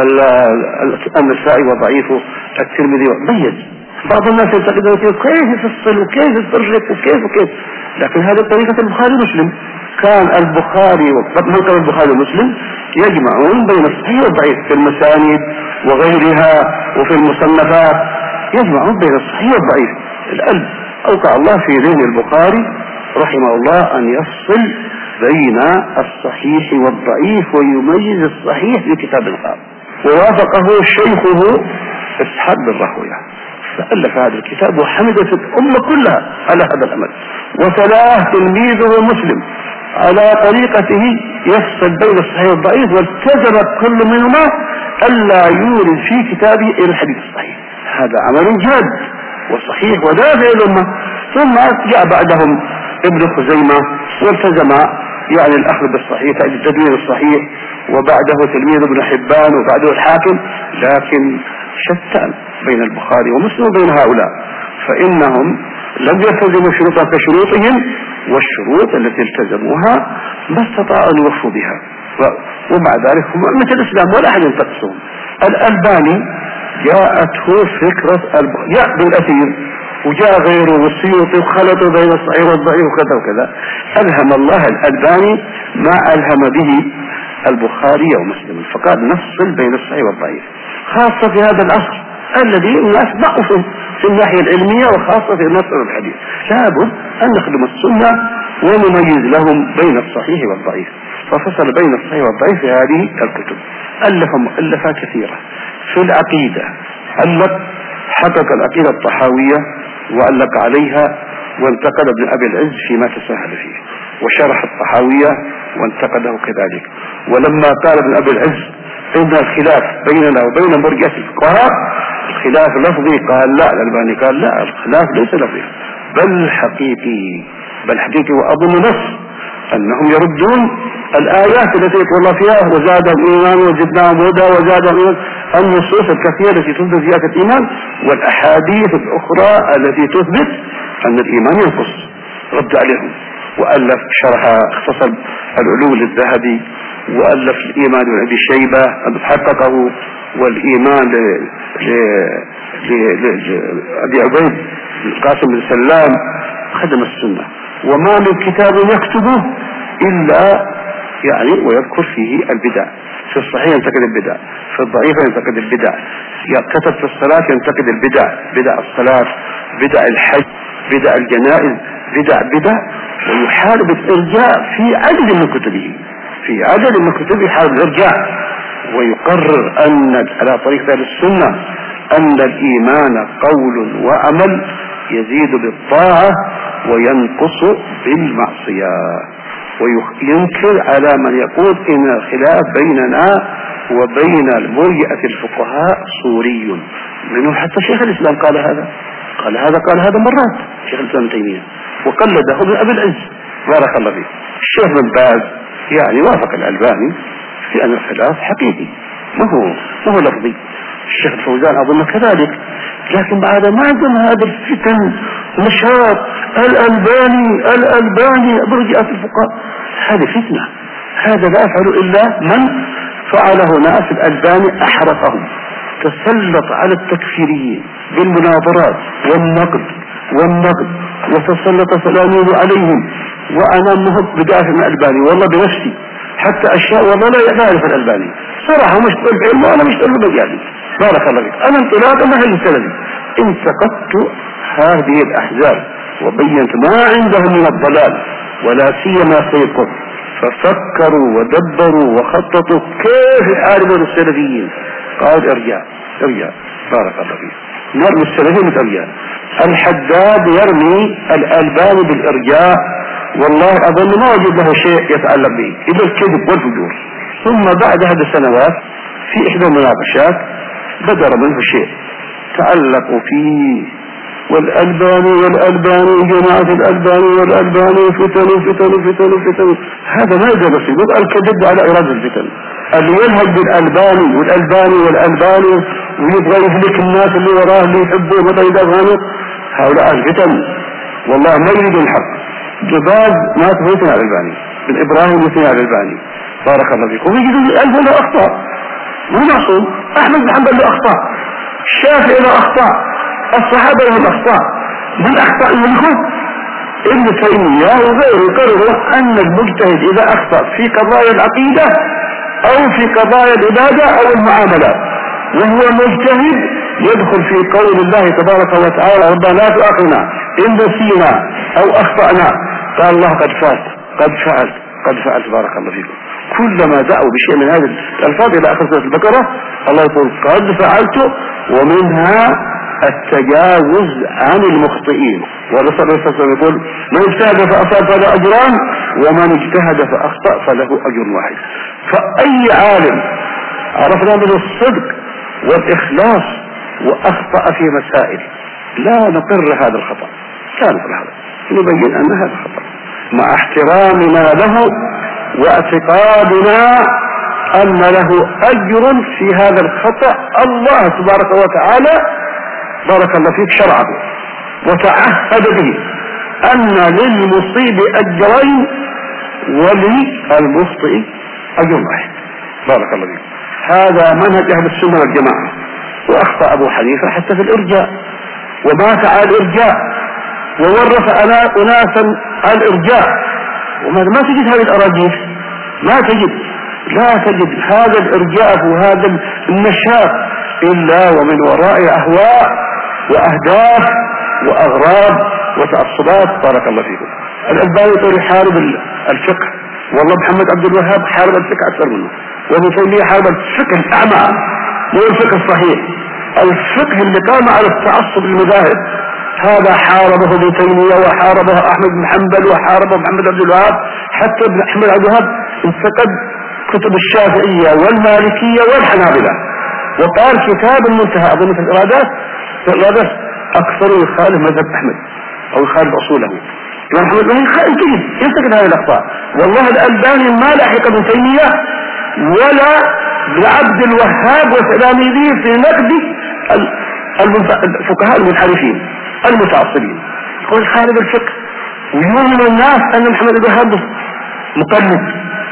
S2: النسائي وضعيفه، الترمذي ميز. بعض الناس يعتقدون كيف يفصل وكيف يفرق وكيف وكيف، لكن هذه طريقة البخاري ومسلم. كان البخاري ومنقل البخاري ومسلم يجمعون بين الصحيح والضعيف في المسانيد وغيرها وفي المصنفات، يجمعون بين الصحيح والضعيف. الألب أوقع الله في ذهن البخاري رحمه الله أن يفصل بين الصحيح والضعيف ويميز الصحيح في كتاب الخاص. ووافقه شيخه إسحاق بن راهويه، فألف هذا الكتاب وحمدت الأمة كلها على هذا الأمل. وتلاه تلميذه مسلم على طريقته يفصل بين الصحيح والضعيف، والتزم كل منهما ألا يورد في كتابه إلى الحديث الصحيح. هذا عمل جاد وصحيح ودافع الأمة. ثم جاء بعدهم ابن خزيمة والتزم يعني الأخذ بالصحيح التدوين الصحيح، وبعده تلميذ ابن حبان وبعده الحاكم. لكن شتان بين البخاري ومسلم وبين هؤلاء، فإنهم لم يلتزموا شروطا كشروطهم والشروط التي التزموها ما استطاعوا أن يوفوا بها، ومع ذلك هم مثل الإسلام ولا أحد ينتقصهم. الألباني جاءته فكرة جاء بالأثير وجاء غيره والسيوطي وخلطوا بين الصحيح والضعيف وكذا وكذا. ألهم الله الألباني ما ألهم به البخاري ومسلم، فقال نفصل بين الصحيح والضعيف، خاصة في هذا العصر الذي الناس ضعفوا في الناحية العلمية وخاصة في نصر الحديث. لابد أن نخدم السنة ونميز لهم بين الصحيح والضعيف، ففصل بين الصحيح والضعيف في هذه الكتب. ألف مؤلفات كثيرة في العقيدة، ألف حقق العقيدة الطحاوية وألق عليها، وانتقد ابن أبي العز فيما تساهل فيه، وشرح الطحاوية وانتقده كذلك. ولما قال ابن أبي العز إن الخلاف بيننا وبين مرجئة الفقهاء خلاف لفظي، قال لا، الألباني قال لا، الخلاف ليس لفظي بل حقيقي، بل حقيقي. وأظن نص أنهم يردون الآيات التي يقول الله فيها وزادهم إيمان وزدناهم هدى وزادهم إيمان، النصوص الكثيرة التي تثبت زيادة الإيمان، والأحاديث الأخرى التي تثبت أن الإيمان ينقص، رد عليهم. وألف شرح اختصر العلو للذهبي، وألف الإيمان لأبي شيبة أن حققه، والإيمان لأبي عبيد القاسم بن سلام، خدم السنة. وما من كتاب يكتبه إلا يعني ويذكر فيه البدع، في الصحيح ينتقد البدع، في الضعيف ينتقد البدع، كتب في الصلاة ينتقد البدع، بدع الصلاة، بدع الحج، بدع الجنائز، بدع بدع، ويحارب الإرجاء في عدد من كتبه، في عدد من كتبه يحارب الإرجاء، ويقرر أن على طريق أهل السنة أن الإيمان قول وعمل يزيد بالطاعة وينقص بالمعصية. وينكر على من يقول إن الخلاف بيننا وبين المرجئة الفقهاء صوري، منه حتى شيخ الإسلام قال هذا، قال هذا قال هذا مرات شيخ الإسلام ابن تيمية، وقلده ابن أبي العز بارك الله فيه. الشيخ بن باز يعني وافق الألباني في أن الخلاف حقيقي ما هو ما هو لفظي. الشيخ الفوزان أظن كذلك، لكن بعد ما عندنا هذا الفتن نشاط الألباني الألباني برجئة الفقهاء، هذه فتنة، هذا لا يفعل إلا من فعله ناس. الألباني أحرقهم، تسلط على التكفيريين بالمناظرات والنقد والنقد، وتسلط تلاميذه عليهم، وأنا مهب بدافع من الألباني والله بنفسي، حتى أشياء والله لا يعرف الألباني صراحة، مش طلب علم وأنا مش طلب مجالي بارك الله فيك. أنا انطلاقا ما هي السلبي انتقدت هذه الأحزاب وبينت ما عندهم من الضلال ولا سيما سيد قطب، ففكروا ودبروا وخططوا كيف يحاربوا السلفيين. قال ارجع ارجع بارك الله فيك، نرمي السلفيين بالارجاء. الحداد يرمي الألباني بالارجاء، والله أظن ما وجد له شيء يتعلق به إلا الكذب والفجور. ثم بعد هذه السنوات في إحدى المناقشات بدر منه شيء تعلقوا فيه، والألباني والألباني جماعة الألباني والألباني فتن فتن فتن فتن. هذا ما يجب يبقى الكذب على إرادة الفتن، اللي ينهج بالألباني والألباني والألباني ويبغى يهلك الناس اللي وراه اللي يحبوه ولا يدافعونه، هؤلاء الفتن والله ما يريدون الحق. جباز ما تفوتنا على الألباني، بن إبراهيم يثني على الألباني بارك الله فيكم، ويجدون الألباني له أخطاء، مو معصوم. أحمد بن حنبل له أخطاء، الشافعي له أخطاء، الصحابة لهم أخطاء. من أخطاء منهم ابن تيمية وغيره قرروا أن المجتهد إذا أخطأ في قضايا العقيدة أو في قضايا العبادة أو المعاملات وهو مجتهد يدخل في قول الله تبارك وتعالى ربنا لا تؤاخذنا إن نسينا أو أخطأنا. قال الله قد فات قد فعلت قد فعلت بارك الله فيكم. كلما دعوا بشيء من هذه الألفاظ إلى آخر سورة البقرة الله يقول قد فعلت، ومنها التجاوز عن المخطئين. والرسول صلى الله عليه وسلم يقول من اجتهد فأصاب فله أجران ومن اجتهد فأخطأ فله أجر واحد. فأي عالم عرفنا من الصدق والإخلاص وأخطأ في مسائل لا نقر هذا الخطأ، لا نقر هذا، نبين أن هذا خطأ مع احترامنا له واعتقادنا أن له أجر في هذا الخطأ. الله تبارك وتعالى بارك الله فيك شرعه وتعهد به أن للمصيب أجرين وللمخطئ أجر واحد. بارك الله فيك. هذا منهج أهل السنة والجماعة. وأخطأ أبو حنيفة حتى في الإرجاء ومات على الإرجاء وورث أناسا على الإرجاء. وما تجد هذه الأراجيف، ما تجد، لا تجد هذا الإرجاء وهذا النشاط إلا ومن وراء أهواء وأهداف وأغراض وتعصبات. بارك الله فيكم. الألباني يقول يحارب الفقه، والله محمد عبد الوهاب حارب الفقه أكثر منه، وابن تيمية حارب الفقه الأعمى مو الفقه الصحيح، الفقه اللي قام على التعصب المذاهب. هذا حاربه ابن تيمية وحاربه أحمد بن حنبل وحاربه محمد عبد الوهاب. حتى ابن أحمد عبد الوهاب انتقد كتب الشافعية والمالكية والحنابلة وقال كتاب المنتهى أظن في الإرادات في الإرادات أكثر يخالف مذهب أحمد أو يخالف أصوله. الإمام محمد بن ينتقد ينتقد هذه الأخطاء. والله الألباني ما لحق ابن تيمية ولا لعبد الوهاب وتلاميذه في نقد الفقهاء المنحرفين المتعصبين. يقول خالف الفقه ويوهم الناس أن محمد بن وهاب مقلد.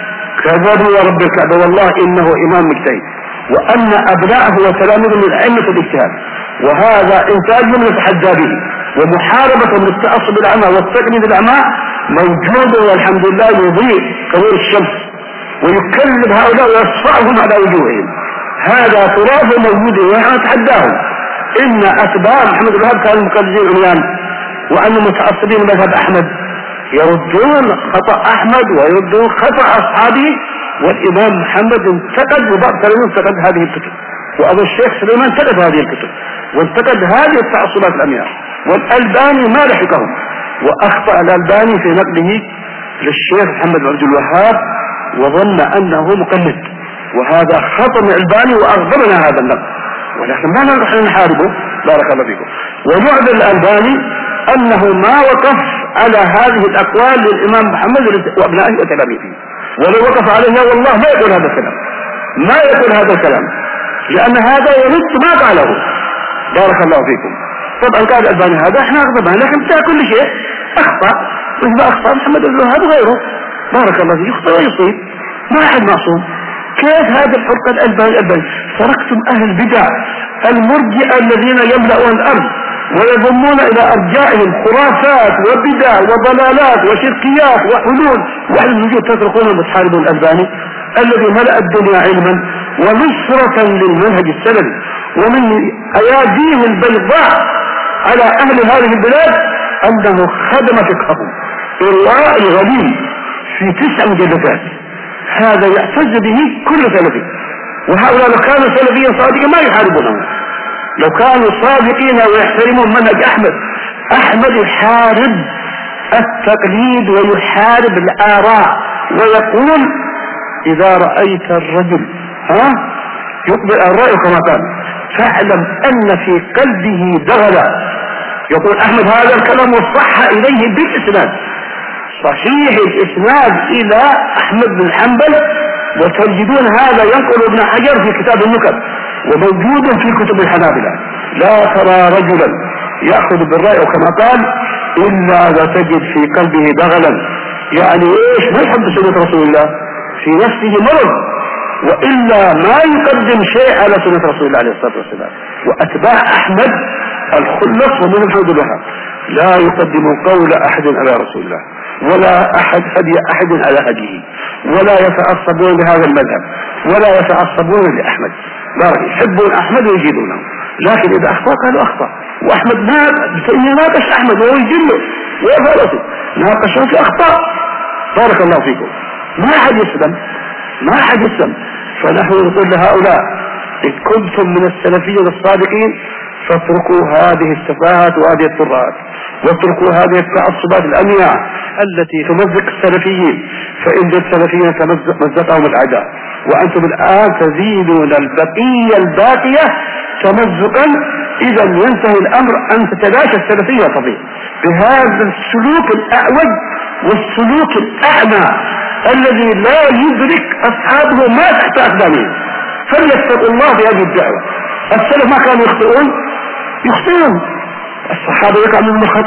S2: كذبوا يا رب الكعبة والله إنه إمام مجتهد، وأن أبناءه وتلاميذه من أئمة الاجتهاد، وهذا إنتاج من يتحدى به. ومحاربة للتعصب الأعمى والتقليد الأعمى موجود والحمد لله يضيء كنور الشمس ويكلم هؤلاء ويصفعهم على وجوههم. هذا تراث موجود ونحن نتحداهم. إن أتباع محمد بن وهاب كانوا مقلدين عميان، وأن متعصبين مذهب أحمد يردون خطأ أحمد ويردون خطأ أصحابه. والإمام محمد انتقد وبعض تلاميذه انتقد هذه الكتب، وأبو الشيخ سليمان انتقد هذه الكتب وانتقد هذه التعصبات الأمياء. والألباني ما لحقهم، وأخطأ الألباني في نقله للشيخ محمد بن عبد الوهاب وظن أنه مقلد، وهذا خطأ من الألباني وأغضبنا هذا النقد، ولكن ما نحن نحاربه. بارك الله فيكم. ومعذر الألباني أنه ما وقف على هذه الأقوال للإمام محمد وأبنائه وتلاميذه، ولو وقف عليها والله ما يقول هذا الكلام، ما يقول هذا الكلام، لأن هذا يرد ما قاله. بارك الله فيكم. طبعا قال الألباني هذا احنا أغضبنا، لكن بتاع كل شيء أخطأ، مثل أخطأ محمد بن وهاب وغيره. بارك الله فيكم. يخطئ ويصيب، ما أحد معصوم. كيف هذا الفرقة الألباني الألباني؟ تركتم أهل البدع المرجئة الذين يملؤون الأرض ويضمون إلى أرجائهم خرافات وبدع وضلالات وشركيات وحلول وعلى الوجود، تتركون وتحاربون الألباني الذي ملأ الدنيا علما ونصرة للمنهج السلفي ومن أياديه البيضاء على أهل هذه البلاد أنه خدم فقههم إرواء الغليل في تسع مجلدات. هذا يعتز به كل سلفي، وهؤلاء لو كانوا سلفيا صادقا ما يحاربونهم، لو كانوا صادقين ويحترمون منهج أحمد. أحمد يحارب التقليد ويحارب الآراء، ويقول إذا رأيت الرجل ها يقبل الرأي كما قال فاعلم أن في قلبه دغلا. يقول أحمد هذا الكلام وصح إليه بالإسناد، صحيح الإسناد إلى أحمد بن حنبل، وتجدون هذا ينقل ابن حجر في كتاب النكت وموجود في كتب الحنابلة. لا ترى رجلا يأخذ بالرأي كما قال إلا وتجد في قلبه دغلا، يعني إيش؟ ما يحب سنة رسول الله، في نفسه مرض، وإلا ما يقدم شيء على سنة رسول الله عليه الصلاة والسلام. وأتباع أحمد الخلص ومن الحمد لله لا يقدم قول أحد على رسول الله، ولا أحد هدي أحد على هديه، ولا يتعصبون لهذا المذهب، ولا يتعصبون لأحمد. لا يحبون أحمد ويجيدونه، لكن إذا أخطأ قالوا أخطأ. وأحمد ما ناقش أحمد وهو يجله ويفعله، ناقشه في أخطاء. بارك الله فيكم. ما أحد يسلم، ما أحد يسلم. فنحن نقول لهؤلاء إن كنتم من السلفيين الصادقين فاتركوا هذه السفاهات وهذه الطرات، واتركوا هذه التعصبات الأمياء التي تمزق السلفيين، فإن السلفيين مزقهم الأعداء، وأنتم الآن تزيدون البقية الباقية تمزقا. إذا ينتهي الأمر أن تتلاشى السلفية طبيعي بهذا السلوك الأعوج والسلوك الأعمى الذي لا يدرك أصحابه ما تحت أقدامهم. فليتقوا الله بهذه الدعوة. السلف ما كانوا يخطئون، يخطئون. الصحابة يقع منهم الخطأ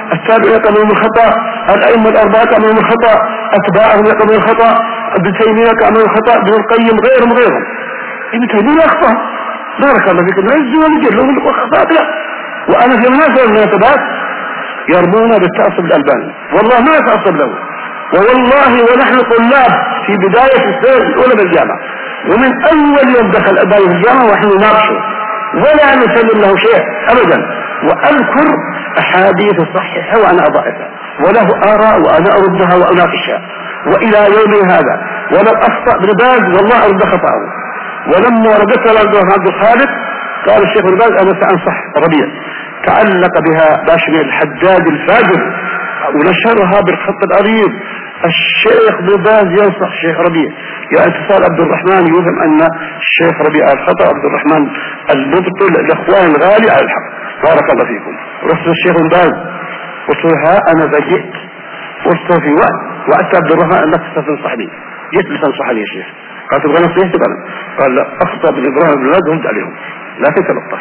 S2: التابعين يقبلون الخطأ، الأئمة الأربعة يقبلون الخطأ، أتباعهم يقبلون الخطأ، ابن تيمية يقبلون الخطأ، ابن القيم، غيرهم غيرهم. ابن تيمية أخطأ بارك الله فيك، لا يجزي ولا يجزي لهم الخطأ. وأنا في مناسبة من المناسبات يرمون بالتعصب الألباني، والله ما يتعصب له، والله ونحن طلاب في بداية السنة الأولى بالجامعة، ومن أول يوم دخل الألباني في الجامعة ونحن نناقشه ولا نسلم له شيء أبدا، وأذكر أحاديث صحيحة وأنا أضعفها وله آراء وأنا أردها وأناقشها، وإلى يوم هذا ولو أخطأ ابن باز والله أرد خطأه. ولما ردت على عبد الخالق قال الشيخ ابن باز أنا سأنصح ربيع، تعلق بها باشمير الحداد الفاجر ونشرها بالخط العريض. الشيخ ابن باز ينصح الشيخ ربيع، يا اتصال عبد الرحمن يوهم أن الشيخ ربيع الخطأ، عبد الرحمن المبطل الإخوان الغالي على الحق. بارك الله فيكم. رسل الشيخ ابن باز قلت له أنا بجئت قلت في وقت وقت عبد الرحمن أنك ستنصحني، جئت لتنصحني يا شيخ. قال تبغى نصيحتي؟ قال لا، أخطأ بن إبراهيم بن باز ورد عليهم لكن تلطف.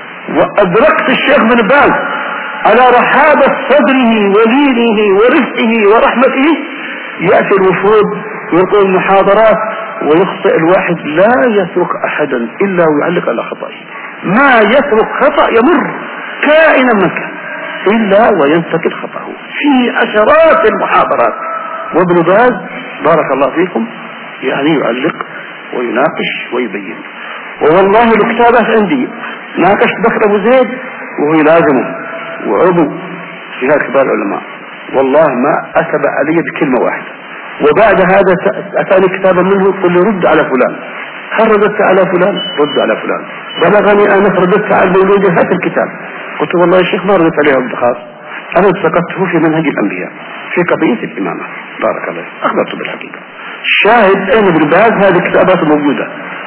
S2: وأدركت الشيخ بن باز على رحابة صدره ولينه ورفقه ورحمته، يأتي الوفود ويقول محاضرات ويخطئ الواحد لا يترك أحدا إلا ويعلق على خطأه، ما يترك خطأ يمر كائنا من كان إلا وينتقد خطأه في عشرات المحاضرات. وابن باز بارك الله فيكم يعني يعلق ويناقش ويبين. والله الكتابات عندي ناقشت بكر أبو زيد وهو لازمه وعضو في هذا كبار العلماء، والله ما أتبع علي بكلمة واحدة. وبعد هذا أتاني كتابا منه يقول لي رد على فلان، هل رددت على فلان؟ رد على فلان. بلغني أنا رددت على المولود هذا الكتاب، قلت والله يا شيخ ما رددت عليه عبد خاص، أنا سقطته في منهج الأنبياء في قضية الإمامة. بارك الله أخبرت بالحقيقة. الشاهد أين ابن باز هذه الكتابات موجودة،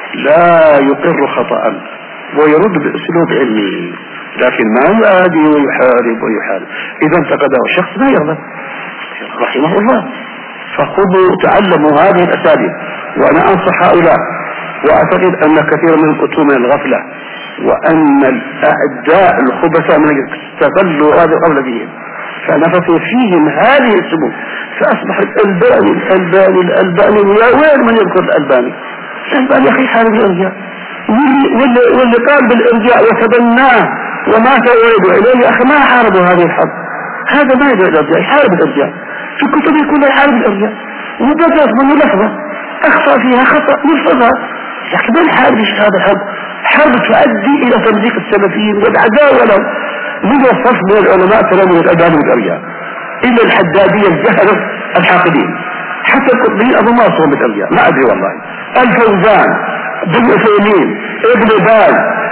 S2: لا يقر خطأ ويرد بأسلوب علمي، لكن ما يعادي ويحارب ويحارب. إذا انتقده شخص ما يرضى رحمه الله. فخذوا تعلموا هذه الأساليب، وأنا أنصح هؤلاء، وأعتقد أن كثير منهم أتوا من الغفلة، وأن الأعداء الخبثاء من استغلوا هذه الغفلة بهم فنفثوا فيهم هذه السبل، فأصبح الألباني الألباني الألباني يا وين من يذكر الألباني؟ الألباني أخي حارب الإرجاء، واللي قال بالإرجاء وتبناه ومات ويدعو إليه يا أخي ما حاربوا هذه الحرب، هذا ما يدعو الإرجاء، يحارب الإرجاء في كتبه كلها يحارب الإرجاء، وبدأت منه لحظة أخطأ فيها خطأ يرفضها، لكن ما يحارب هذا الحرب، حرب تؤدي إلى تمزيق السلفيين والعداوة لهم. من الصف من العلماء تلامذة الألباني والإرجاء إلا الحدادية الجهلة الحاقدين، حتى القطبيين أبو ما صوم بالإرجاء ما أدري والله، الفوزان بن عثيمين ابن باز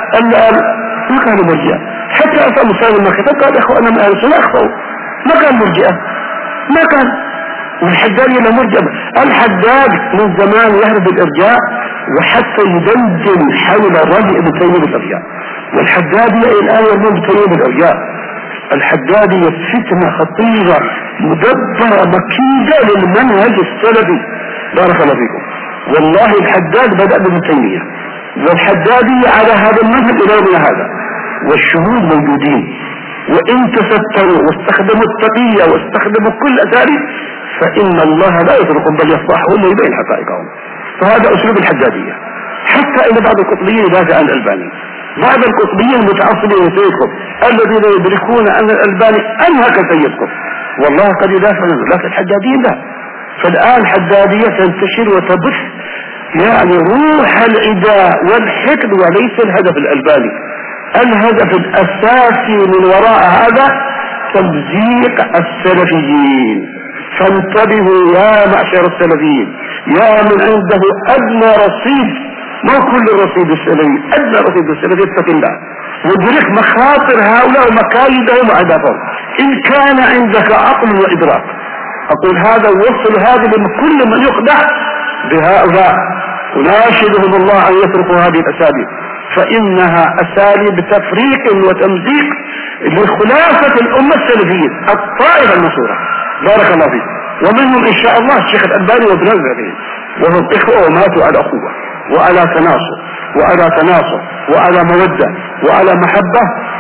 S2: ما كانوا مرجئة، حتى أصلا مسلم المكتب قال إخوة أنا من أهل السنة أخطأوا، ما كان مرجئة ما كان. والحدادية لا مرجئة، الحداد من زمان يهرب الإرجاء وحتى يدندن حول الرجل ابن تيمية بالإرجاء، والحدادية الآن يرمون بتيمية بالإرجاء. الحدادية فتنة خطيرة مدبرة مكيدة للمنهج السلفي. بارك الله فيكم. والله الحداد بدأ بابن تيمية والحدادية على هذا المنهج إلى يومنا هذا، والشهود موجودين، وإن تستروا واستخدموا التقية واستخدموا كل أساليب فإن الله لا يتركهم بل يصلحهم ويبين حقائقهم. فهذا أسلوب الحدادية. حتى إن بعض القطبيين يدافع عن الألباني، بعض القطبيين المتعصبين سيدكم الذين يدركون أن الألباني أنهك سيدكم والله قد يدافع عنه، لكن الحداديين لا. فالآن الحدادية تنتشر وتبث يعني روح العداء والحقد، وليس الهدف الألباني. الهدف الأساسي من وراء هذا تمزيق السلفيين. فانتبهوا يا معشر السلفيين، يا من عنده أدنى رصيد، ما كل الرصيد السلفي، أدنى رصيد السلفي، اتق الله وادرك مخاطر هؤلاء ومكايدهم وأهدافهم إن كان عندك عقل وإدراك. أقول هذا ووصل هذا لكل من يخدع بهؤلاء، وناشدهم الله أن يتركوا هذه الأساليب، فإنها أساليب تفريق وتمزيق لخلافة الأمة السلفية الطائفة المنصورة. بارك الله فيك. ومنهم إن شاء الله الشيخ الألباني وابن الألباني، وهم إخوة وماتوا على أخوة وعلى تناصر وعلى تناصر وعلى مودة وعلى محبة،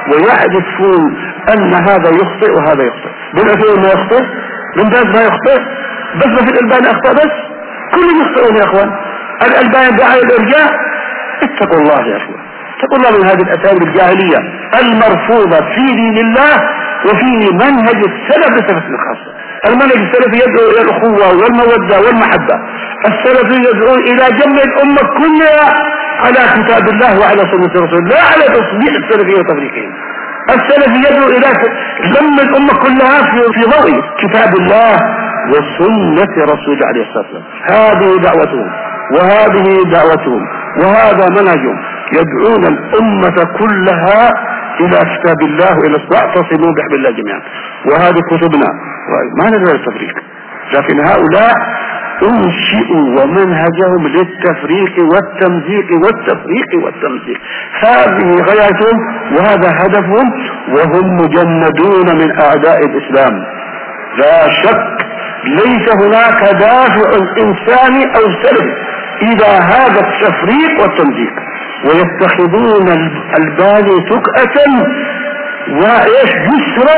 S2: ويعرفون أن هذا يخطئ وهذا يخطئ. بن عثيمين ما يخطئ، بن باز ما يخطئ، بس ما في الألباني أخطأ، بس كلهم يخطئون يا أخوان. الألباني دعا الإرجاء. اتقوا الله يا أخوان، اتقوا الله من هذه الأساليب الجاهلية المرفوضة في دين الله وفي منهج السلف بصفة خاصة. المنهج السلفي يدعو إلى الأخوة والمودة والمحبة. السلفي يدعو إلى جمع الأمة كلها على كتاب الله وعلى سنة رسول، لا على تصديق السلفية وتفريقهم. السلفي يدعو إلى لم الأمة كلها في في ضوء كتاب الله وسنة رسول عليه الصلاة والسلام. هذه دعوتهم وهذه دعوتهم وهذا منهجهم، يدعون الأمة كلها إلى كتاب الله وإلى واعتصموا بحبل الله جميعا. وهذه كتبنا ما ندعو التفريق، لكن هؤلاء انشئوا ومنهجهم للتفريق والتمزيق والتفريق والتمزيق. هذه غايتهم وهذا هدفهم، وهم مجندون من أعداء الإسلام لا شك. ليس هناك دافع إنساني أو سلبي إلى هذا التفريق والتمزيق، ويتخذون البالي تكأة وإيش جسرا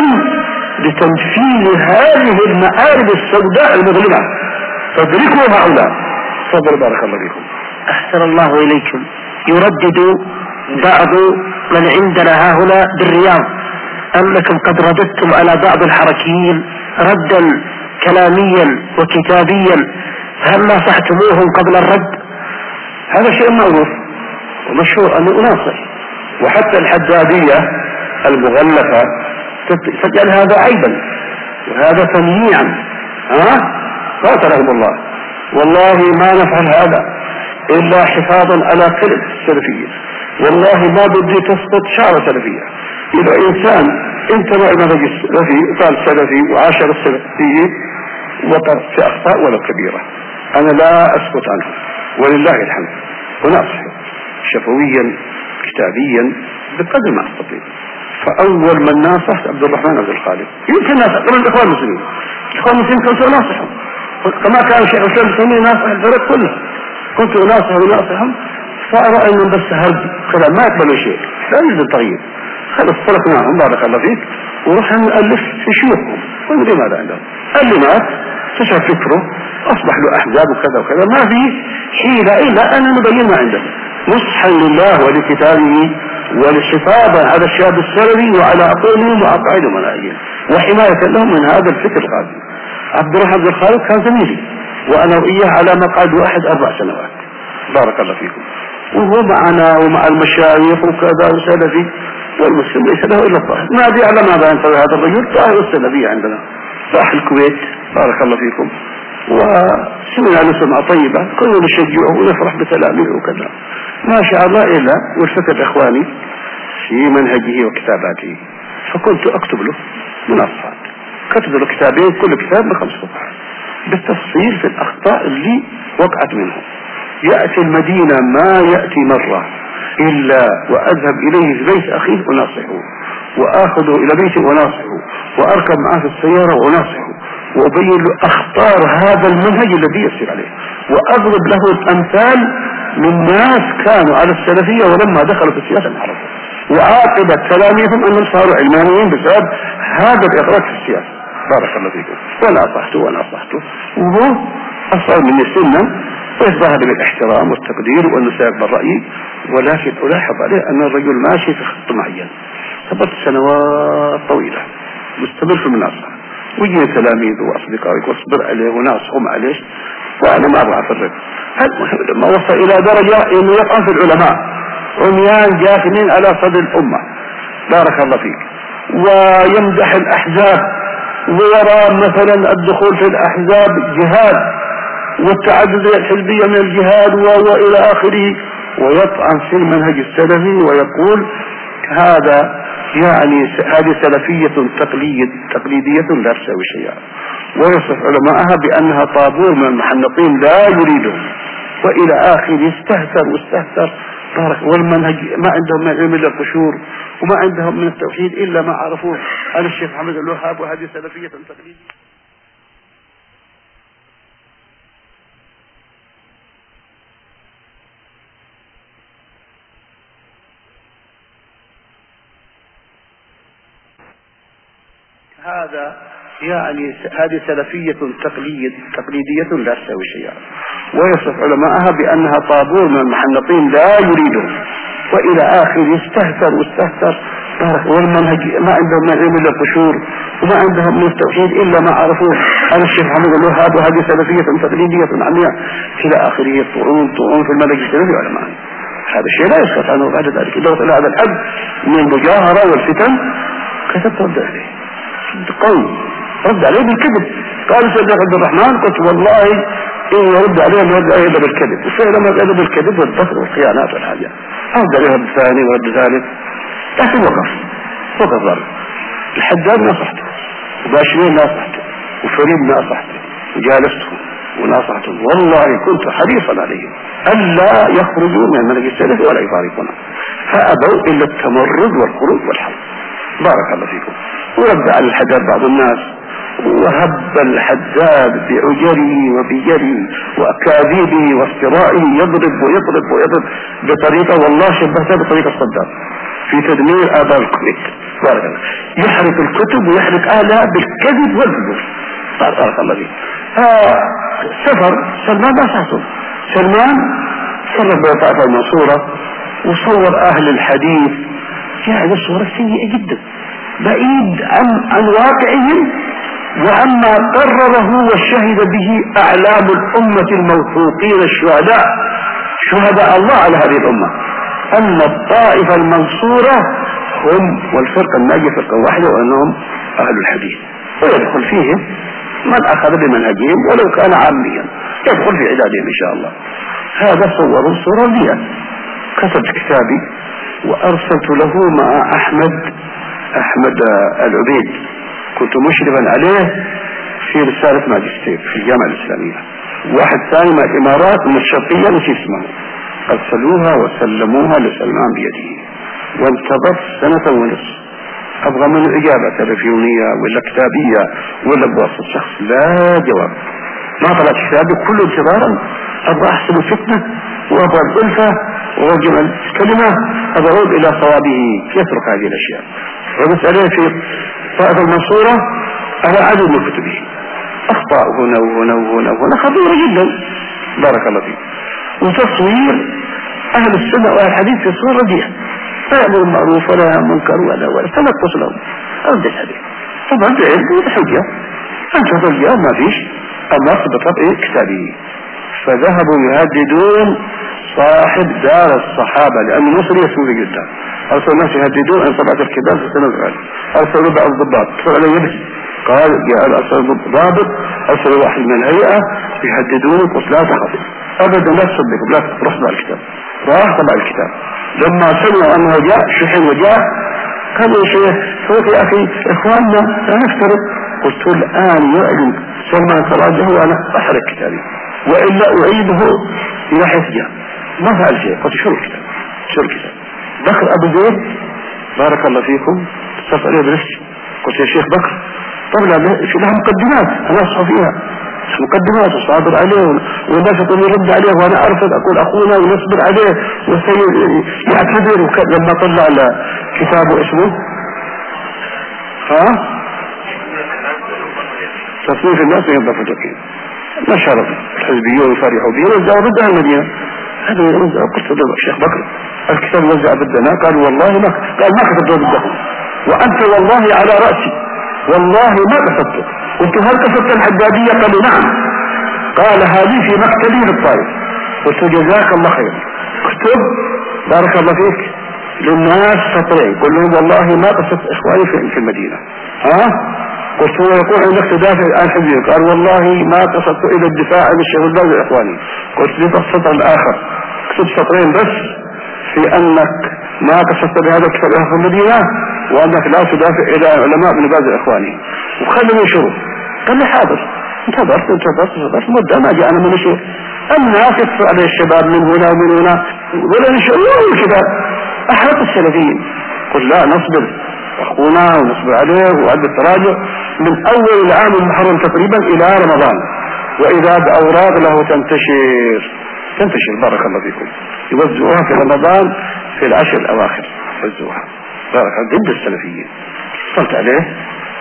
S2: لتنفيذ هذه المآرب السوداء المظلمة. فادركوا هؤلاء. صبر بارك الله فيكم.
S3: أحسن الله إليكم. يردد بعض من عندنا ها هنا بالرياض أنكم قد رددتم على بعض الحركيين ردا كلاميا وكتابيا، هل ناصحتموهم قبل الرد؟
S2: هذا شيء معروف ومشهور أنه أناصح، وحتى الحدادية المغلفة تجعل هذا عيبا وهذا تمييعا. ها قاتلهم الله. والله ما نفعل هذا إلا حفاظا على كلمة السلفية. والله ما بدي تسقط شعر سلفية. إذا إنسان انتبع منهج السلفي وقال سلفي وعاشر السلفيين وقع في أخطاء ولا كبيرة، أنا لا أسقط عنه ولله الحمد، ونصح شفويا كتابيا بقدر ما أستطيع. فأول من ناصح عبد الرحمن عبد الخالق، يمكن ناصح قبل الإخوان المسلمين. الإخوان المسلمين كنت أناصحهم كما كان الشيخ الإسلام المسلمين ناصح الفرق كلها، كنت أناصح وناصحهم. فأرى أنهم بس هرب كلام ما يقبلوا شيء، لا يوجد تغيير. خلص صرفناهم بارك الله فيك ورحنا نألف في شيوخهم ونري ماذا عندهم. اللي مات تشعر فكره أصبح له أحزاب وكذا وكذا، ما في حيلة إلا أن نبين ما عندهم نصحا لله ولكتابه والحفاظ على الشاب السلفي وعلى عقولهم وعقائدهم ومناهجهم وحماية لهم من هذا الفكر الغازي. عبد الرحمن عبد الخالق كان زميلي وأنا وإياه على مقعد واحد أربع سنوات بارك الله فيكم، وهو معنا ومع المشايخ وكذا وسلفي، والمسلم ليس له إلا الطاهر. ما أدري على ماذا ينتظر هذا الرجل، طاهر السلفية عندنا راح الكويت بارك الله فيكم، وسمعنا له سمعة طيبة كنا نشجعه ونفرح بتلاميذه وكذا ما شاء الله إلا والفكر إخواني في منهجه وكتاباته. فكنت أكتب له منصات، كتب له كتابين كل كتاب بخمس صفحات بالتفصيل في الأخطاء اللي وقعت منهم. يأتي المدينة ما يأتي مرة إلا وأذهب إليه في بيت أخيه وناصحه، وآخذه إلى بيتي وناصحه، وأركب معه في السيارة وناصحه، وأبين له أخطار هذا المنهج الذي يسير عليه، وأضرب له الأمثال من ناس كانوا على السلفية ولما دخلوا في السياسة انحرفوا، وعاقبة تلاميذهم أنهم صاروا علمانيين بسبب هذا الإغراق في السياسة بارك الله فيكم. وناصحته وناصحته وهو أصغر مني سنا ويظهر بالاحترام والتقدير والنساء بالرأي، ولكن ألاحظ عليه أن الرجل ماشي في خط معين. ثبت سنوات طويلة مستمر في المناصحة، ويجي تلاميذه وأصدقائك واصبر عليه وناصحهم عليه، وأنا ما أبغى أفرق. المهم لما وصل إلى درجة إنه يقع في العلماء عميان جاثمين على صدر الأمة بارك الله فيك، ويمدح الأحزاب ويرى مثلا الدخول في الأحزاب جهاد والتعدد الحزبية من الجهاد وإلى آخره، ويطعن في المنهج السلفي ويقول هذا يعني هذه سلفية تقليد تقليدية لا تساوي شيئا، ويصف علماءها بأنها طابور من المحنطين لا يريدهم وإلى آخره. استهتر واستهتر بارك، والمنهج ما عندهم من علم إلا القشور وما عندهم من التوحيد إلا ما عرفوه على الشيخ محمد الوهاب، وهذه سلفية تقليدية. هذا يعني هذه سلفية تقليد تقليدية لا تساوي شيئا، ويصف علماءها بأنها طابور من المحنطين لا يريدهم، وإلى آخر يستهتر واستهتر والمنهج ما عندهم من علم إلا القشور، وما عندهم من التوحيد إلا ما عرفوه عن الشيخ محمد الوهاب، وهذه سلفية تقليدية عمياء إلى آخره. طعون طعون في المنهج السلفي علماء، هذا الشيء لا يسقط عنه بعد ذلك. إذا وصل هذا الحد من المجاهرة والفتن كتبت رد عليه قوي، رد عليه بالكذب. قال سيد عبد الرحمن قلت والله إن يرد عليه يرد عليه بالكذب، وفعلا ما رد بالكذب والبخل والخيانات والحاجات، رد عليه بالثاني ورد ذلك، لكن وقف وقف ضرب. الحداد نصحته، وباشمين نصحته، وفريد نصحته، وجالستهم وناصحتهم، والله كنت حريصا عليهم ألا يخرجوا من المنهج السلفي ولا يفارقونا، فأبوا إلا التمرد والخروج والحرب. بارك الله فيكم. ورد على الحداد بعض الناس، وهب الحداد بعجري وبجري وأكاذيبي وافترائي يضرب ويضرب ويضرب بطريقة والله شبهتها بطريقة الصدام في تدمير آباء الكويت. بارك الله. يحرق الكتب ويحرق أهلها بالكذب والفجور. بارك الله فيك. سفر سلمان ما سحته. سلمان سرب بطاقة المنصورة وصور أهل الحديث يعني صورة سيئة جدا، بعيد عن عن واقعهم وعما قرره وشهد به أعلام الأمة الموثوقين الشهداء شهداء الله على هذه الأمة أن الطائفة المنصورة هم والفرقة الناجية فرقة واحدة وأنهم أهل الحديث، ويدخل فيهم من أخذ بمنهجهم ولو كان عاميا يدخل في عدادهم إن شاء الله. هذا صور صورة لي. كتبت كتابي وأرسلت له مع أحمد أحمد العبيد، كنت مشرفا عليه في رسالة ماجستير في الجامعة الإسلامية. واحد ثاني مع الإمارات من الشرقية نسي اسمه، أرسلوها وسلموها لسلمان بيده، وانتظرت سنة ونصف أبغى منه إجابة تلفزيونية ولا كتابية ولا بواسطة شخص، لا جواب. ما طلعت كتابي كله انتظارا، أبغى أحسن الفتنة وأبغى الألفة ورجل الكلمة، أبغى أعود إلى صوابه يترك هذه الأشياء. ومسألة في طائفة المنصورة على عدد من كتبه أخطاء هنا وهنا وهنا وهنا خطيرة جدا. بارك الله فيك. وتصوير أهل السنة وأهل الحديث في صورة رديئة، لا يأمر المعروف ولا منكر ولا ولا تنقص لهم. أرد الحديث طبعا بعلم وحجة، أنت ترجع ما فيش أما بطبع إيه كتابه. فذهبوا يهددون صاحب دار الصحابة لأنه مصري يسوي جدا، أرسل الناس يهددون أن طبعة الكتاب ستنزل، أرسلوا بعض الضباط تفعل عليه يبكي، قال يا أرسل ضابط أرسل واحد من الهيئة يهددون قلت لا تخف أبدا لا تصدق لا تروح مع الكتاب. راح طبع الكتاب لما سمعوا أنه جاء شحن وجاء قالوا يا شيخ فوق يا أخي إخواننا لا نفترض. قلت الآن يعلم سلمان تراجه وأنا أحرق كتابي وإلا أعيده إلى حسجة. ما فعل شيء. قلت شو الكتاب شو الكتاب بكر أبو زيد بارك الله فيكم اتصل عليه بنفسي قلت يا شيخ بكر طبعا لها مقدمات أنا أصحى فيها مقدمات وصابر عليه والناس يقول يرد عليه وأنا أرفض أقول أخونا ونصبر عليه ويعتذر. لما طلع على كتابه اسمه ها تصنيف الناس ينظف الجكين ما شرف الحزبيون يفرحوا به وزعوا ضد أهل المدينة. هذا يوزع. قلت له الشيخ بكر الكتاب وزع ضدنا. قال والله ما قال ما كتبته ضدهم وأنت والله على رأسي والله ما كتبته. قلت هل كتبت الحدادية؟ قالوا نعم. قال هذه في مكتبي للطائف. قلت جزاك الله خير اكتب بارك الله فيك للناس سطرين قل لهم والله ما قصدت إخواني في المدينة. ها قلت هو يقول انك تدافع عن حزبك. قال والله ما قصدت الى الدفاع عن الشيخ الباز واخواني. قلت لي السطر الاخر اكتب سطرين بس في انك ما قصدت بهذا الكتاب في المدينة وانك لا تدافع الى علماء ابن باز واخواني وخلني شروط. قال لي حاضر. انتظرت انتظرت انتظرت مدة ما جاءنا من شيء. الناس يدفع عليه الشباب من هنا ومن هنا ولا نشأ كذا احرق السلفيين. قل لا نصبر أخونا ونصبر عليه وعد التراجع من أول العام المحرم تقريبا إلى رمضان وإذا بأوراق له تنتشر تنتشر بارك الله فيكم يوزعوها في رمضان في العشر الأواخر يوزعوها بارك الله ضد السلفيين. اتصلت عليه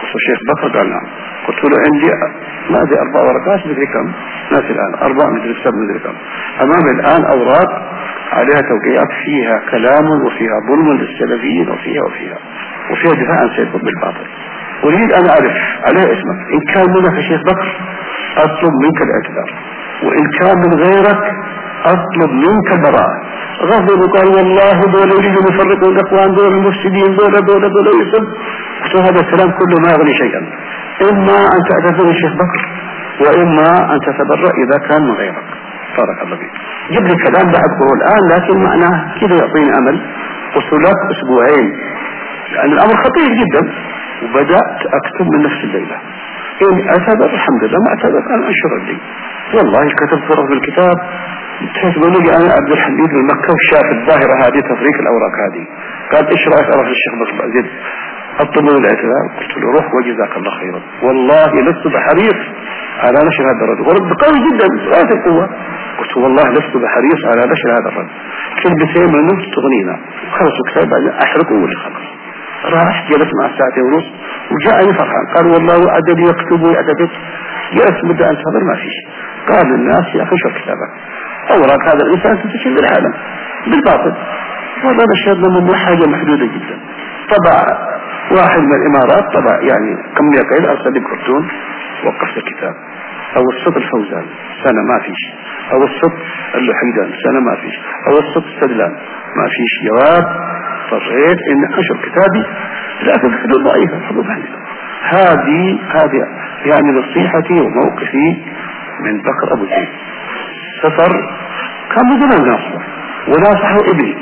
S2: قلت الشيخ بكر قال نعم. قلت له عندي ما أدري أربع ورقات مدري كم ناس الآن أربع مدري سبع مدري كم أمامي الآن أوراق عليها توقيعات فيها كلام وفيها ظلم للسلفيين وفيها وفيها وفيها دفاع عن سيد قطب بالباطل. أريد أن أعرف عليها اسمك، إن كان منك يا شيخ بكر أطلب منك الاعتذار، وإن كان من غيرك أطلب منك البراءة. غضب وقال والله دول يريدوا يفرقوا الأخوان دول المفسدين دول دول دول يسب. هذا الكلام كله ما يغني شيئا، إما أن تعتذر الشيخ بكر وإما أن تتبرأ إذا كان من غيرك. بارك الله فيك. جيب لي كلام لا أذكره الآن لكن معناه كذا يعطيني أمل. قلت لك أسبوعين لأن الأمر خطير جدا، وبدأت أكتب من نفس الليلة. إن أعتذر الحمد لله، ما أعتذر أنا أنشر لي. والله كتبت صورة في الكتاب تحسبوا لي أنا عبد الحميد من مكة وشاف الظاهرة هذه تفريق الأوراق هذه. قال إيش رأيك أروح للشيخ بكر زيد أطلب من الاعتذار؟ قلت له روح وجزاك الله خيرا، والله لست بحريص على نشر هذا الرد، ورد قوي جدا غاية القوة. قلت والله لست بحريص على نشر هذا الرد، كلمتين منه تغنينا. خلصوا كتاب بعدين أحرقوا واللي خلص. راح جلس مع ساعتين ونص وجاءني فرحان قال والله وعدد يكتب ويعتذر. جلس مدة أنتظر ما فيش. قال للناس يا أخي شو كتابك؟ أوراق هذا الإنسان تتشل العالم بالباطل. والله نشرنا منه حاجة محدودة جدا. طبع واحد من الإمارات طبع يعني كم يقيل أرسل لي كرتون وقفت الكتاب. أو الصوت الفوزان سنة ما فيش، أو الصوت اللحيدان سنة ما فيش، أو الصوت السدلان ما فيش جواب. اضطريت إن أنشر كتابي لكن حدود ضعيفة حدود ضعيفة. هذه هذه يعني نصيحتي وموقفي من بكر أبو زيد. سفر كان من زمان ناصحه وناصحه ابني،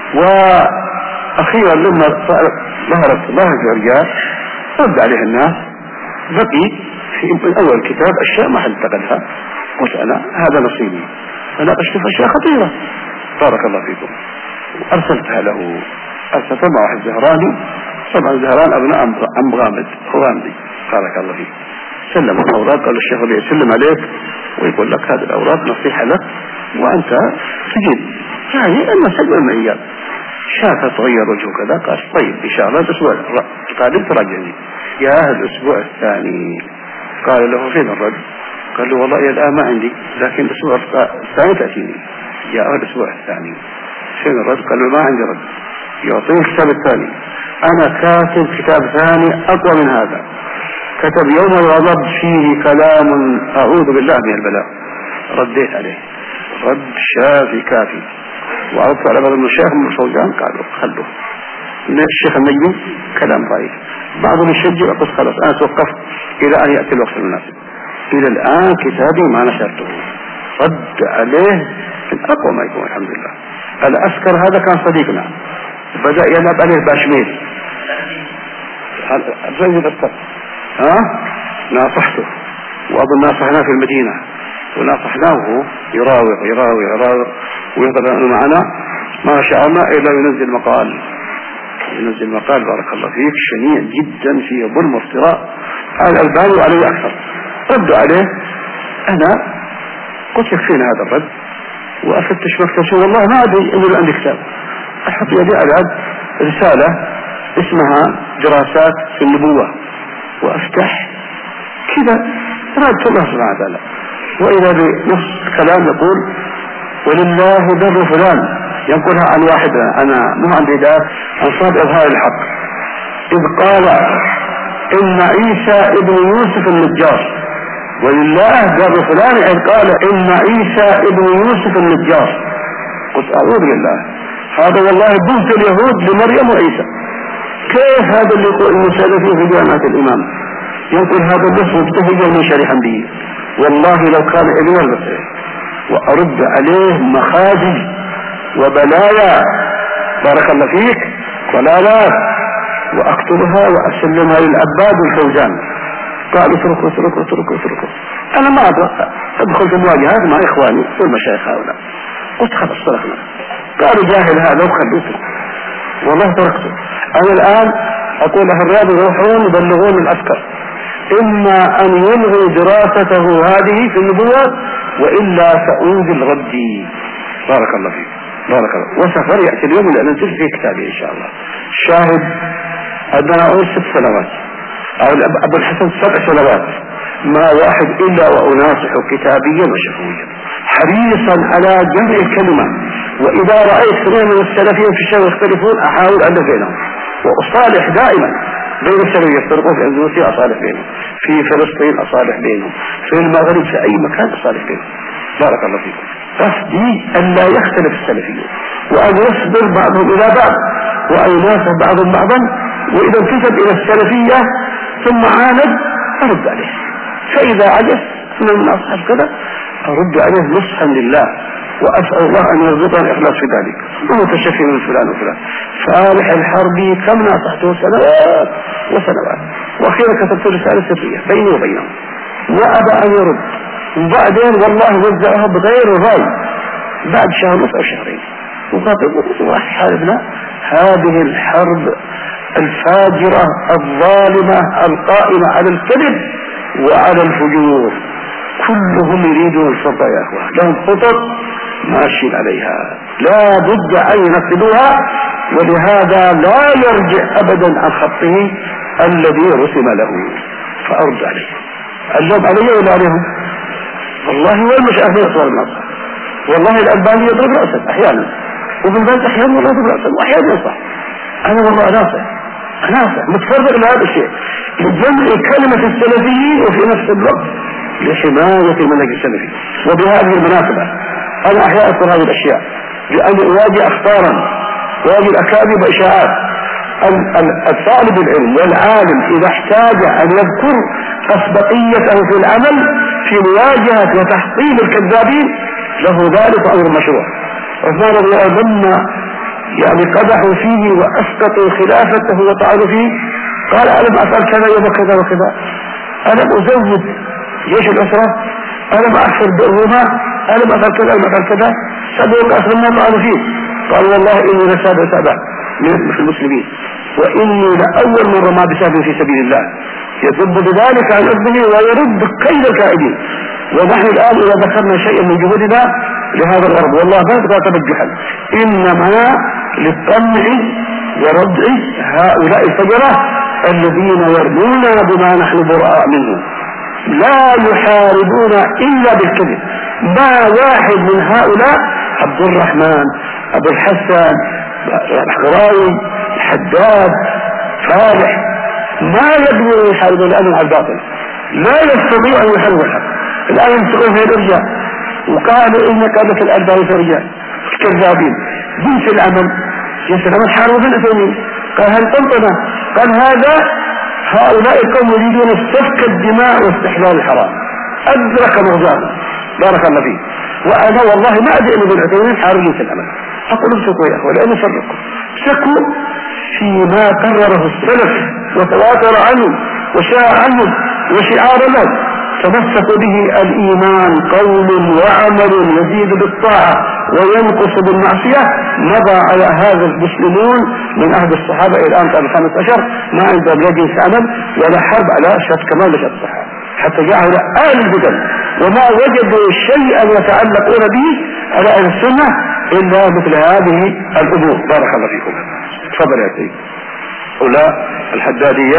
S2: وأخيرا لما ظهرت ظهرت الرجال رد عليه الناس. بقي في أول كتاب أشياء ما حد انتقدها، قلت أنا هذا نصيبي. أنا أشوف أشياء خطيرة بارك الله فيكم. أرسلتها له، أرسلتها مع واحد زهراني. طبعا زهران أبناء عم غامد غامدي بارك الله فيك. سلم الأوراق قال الشيخ ربيع يسلم عليك ويقول لك هذه الأوراق نصيحة لك وأنت تجيب. يعني المسألة المعيار شافه تغير وجهه كذا. قال طيب إن شاء الله الأسبوع القادم تراجعني. يا الأسبوع الثاني قال له فين الرد؟ قال له والله الآن ما عندي لكن الأسبوع الثاني تأتيني. يا الأسبوع الثاني فين الرد؟ قال له ما عندي رد. يعطيه الكتاب الثاني. أنا كاتب كتاب ثاني أقوى من هذا، كتب يوم الغضب فيه كلام أعوذ بالله من البلاء. رديت عليه رد شافي كافي. وعرضت على بعض المشايخ من الفوزان قالوا خلوه. الشيخ النجمي كلام ضعيف. بعضهم يشجع يقول خلاص أنا توقفت إلى أن يأتي الوقت المناسب. إلى الآن كتابي ما نشرته. رد عليه من أقوى ما يكون الحمد لله. الأسكر هذا كان صديقنا، بدأ يلعب عليه باشميل. الرجل الأسكر ها ناصحته، وأظن ناصحناه في المدينة وناصحناه يراوغ يراوغ يراوغ ويضل معنا ما شعرنا إلا ينزل مقال ينزل مقال بارك الله فيك شنيع جدا فيه ظلم وافتراء على الألباني وعليه أكثر. ردوا عليه. أنا قلت يكفينا هذا الرد وأفتش مكتشف والله ما أدري إنه عندي كتاب. أحط يدي على رسالة اسمها دراسات في النبوة وأفتح كذا رأيت الله سبحانه وتعالى وإذا بنص كلام يقول ولله در فلان ينقلها عن واحد أنا مو عندي ده أنصاب إظهار الحق إذ قال إن عيسى ابن يوسف النجار ولله در فلان إذ قال إن عيسى ابن يوسف النجار. قلت أعوذ بالله هذا والله بنت اليهود لمريم وعيسى. كيف هذا اللي يقول إنه سلفي في جامعة الإمام ينقل هذا النص مبتهجا وشرحا به؟ والله لو كان ابن البصير. وأرد عليه مخازي وبلايا بارك الله فيك ضلالات وأكتبها وأسلمها للعباد والفوزان. قالوا اتركوا اتركوا اتركوا اتركوا. أنا ما أبغى أدخل في مواجهات مع إخواني والمشايخ هؤلاء. قلت خلاص تركنا. قالوا جاهل هذا وخلوه والله تركته. أنا الآن أقول الرياض يروحون يبلغون العسكر إما أن يلغوا دراسته هذه في النبوات وإلا سأنزل ردي. بارك الله فيك بارك الله. وسفر يأتي اليوم اللي أنزل فيه كتابي إن شاء الله. الشاهد أدنى أقول ست سنوات أو أبو الحسن سبع سنوات ما واحد إلا وأناصح كتابيا وشفويا حريصا على جمع الكلمة، وإذا رأيت اثنين من السلفيين في الشيء يختلفون أحاول أن بينهم وأصالح دائما بين السلفيين، يفترقون في أندونيسيا أصالح بينهم، في فلسطين أصالح بينهم، في المغرب في أي مكان أصالح بينهم. بارك الله فيكم. قصدي أن لا يختلف السلفيون وأن يصبر بعضهم إلى بعض وأن يناصح بعضهم بعضا، وإذا انتسب إلى السلفية ثم عاند أرد عليه، فإذا عجز من المناصحة كذا أرد عليه نصحا لله، وأسأل الله أن يرزقنا الإخلاص في ذلك. ومتشفي من فلان وفلان. صالح الحربي كم ناصحته سنوات وسنوات، وأخيرا كتبت رسالة سرية بيني وبينهم وأبى أن يرد، وبعدين والله وزعها بغير رأي بعد شهر ونص أو شهرين، وقال واحد حاربنا هذه الحرب الفاجرة الظالمة القائمة على الكذب وعلى الفجور، كلهم يريدون الفضل يا أخوان، لهم خطط ماشيين عليها لا بد أن ينفذوها، ولهذا لا يرجع أبدا عن خطه الذي رسم له. فأرد عليه اللوم علي ولا عليهم؟ والله والمشاهد يصور النصر، والله الألباني يضرب رأسه أحيانا، وبالباز أحيانا والله يضرب رأسه وأحيانا ينصح. أنا والله ناصح ناصح متفرغ لهذا الشيء لجمع كلمة السلفيين وفي نفس الوقت لحماية المنهج السلفي. وبهذه المناسبة أنا أحيانا أذكر هذه الأشياء لأن أواجه أخطارا وأواجه الأكاذيب وإشاعات. الطالب العلم والعالم إذا احتاج أن يذكر أسبقيته في العمل في مواجهة وتحطيم الكذابين له ذلك أمر مشروع. عثمان رضي الله عنه لما يعني قدحوا فيه وأسقطوا خلافته وطعنوا فيه قال ألم أفعل كذا يوم كذا وكذا، ألم أزود جيش الأسرة، ألم أحفر بالرماة، ألم أفعل كذا ألم أفعل كذا، سبعوا كأسر ما طعنوا فيه. قال والله إني لسابع سابع من المسلمين، وإني لأول من رمى بسهم في سبيل الله يضب بذلك عن أذنه ويرد كيد الكائدين. ونحن الآن إذا ذكرنا شيئا من جهودنا لهذا الغرب والله ما نبغى تبجحا، إنما للطمع وردع هؤلاء الفجرة الذين يرمون بما نحن براء منه، لا يحاربون إلا بالكذب. ما واحد من هؤلاء عبد الرحمن أبو الحسن الحراوي الحداد فالح ما يقدرون يحاربون الأمن على الباطل، لا يستطيع أن يحاربوا الحق. الآن يمسكون في الرجال وقالوا إن قادة الألباني في الرجال كذابين جنس العمل جنس العمل حاربوا في الأثنين. قال هل طنطنا؟ قال هذا هؤلاء القوم يريدون سفك الدماء واستحلال الحرام، أدرك مغزاهم. بارك الله فيه. وأنا والله ما أدري أن بالعثيمين حاربوا في العمل. أقول امسكوا يا أخوة لأن يفرقوا سكوا فيما قرره السلف وتواتر عنه وشاع عنه وشعار له، تمسك به الإيمان قول وعمل يزيد بالطاعة وينقص بالمعصية. مضى على هذا المسلمون من أهل الصحابة إلى الآن قبل خمسة عشر ما عندهم لا جنس عمل ولا حرب على شرط كمال لشرط الصحابة، حتى جاءوا إلى آل البدن وما وجدوا شيئا يتعلقون به على أهل السنة إلا مثل هذه الأمور. بارك الله فيكم. تفضل يا سيدي. أولا الحدادية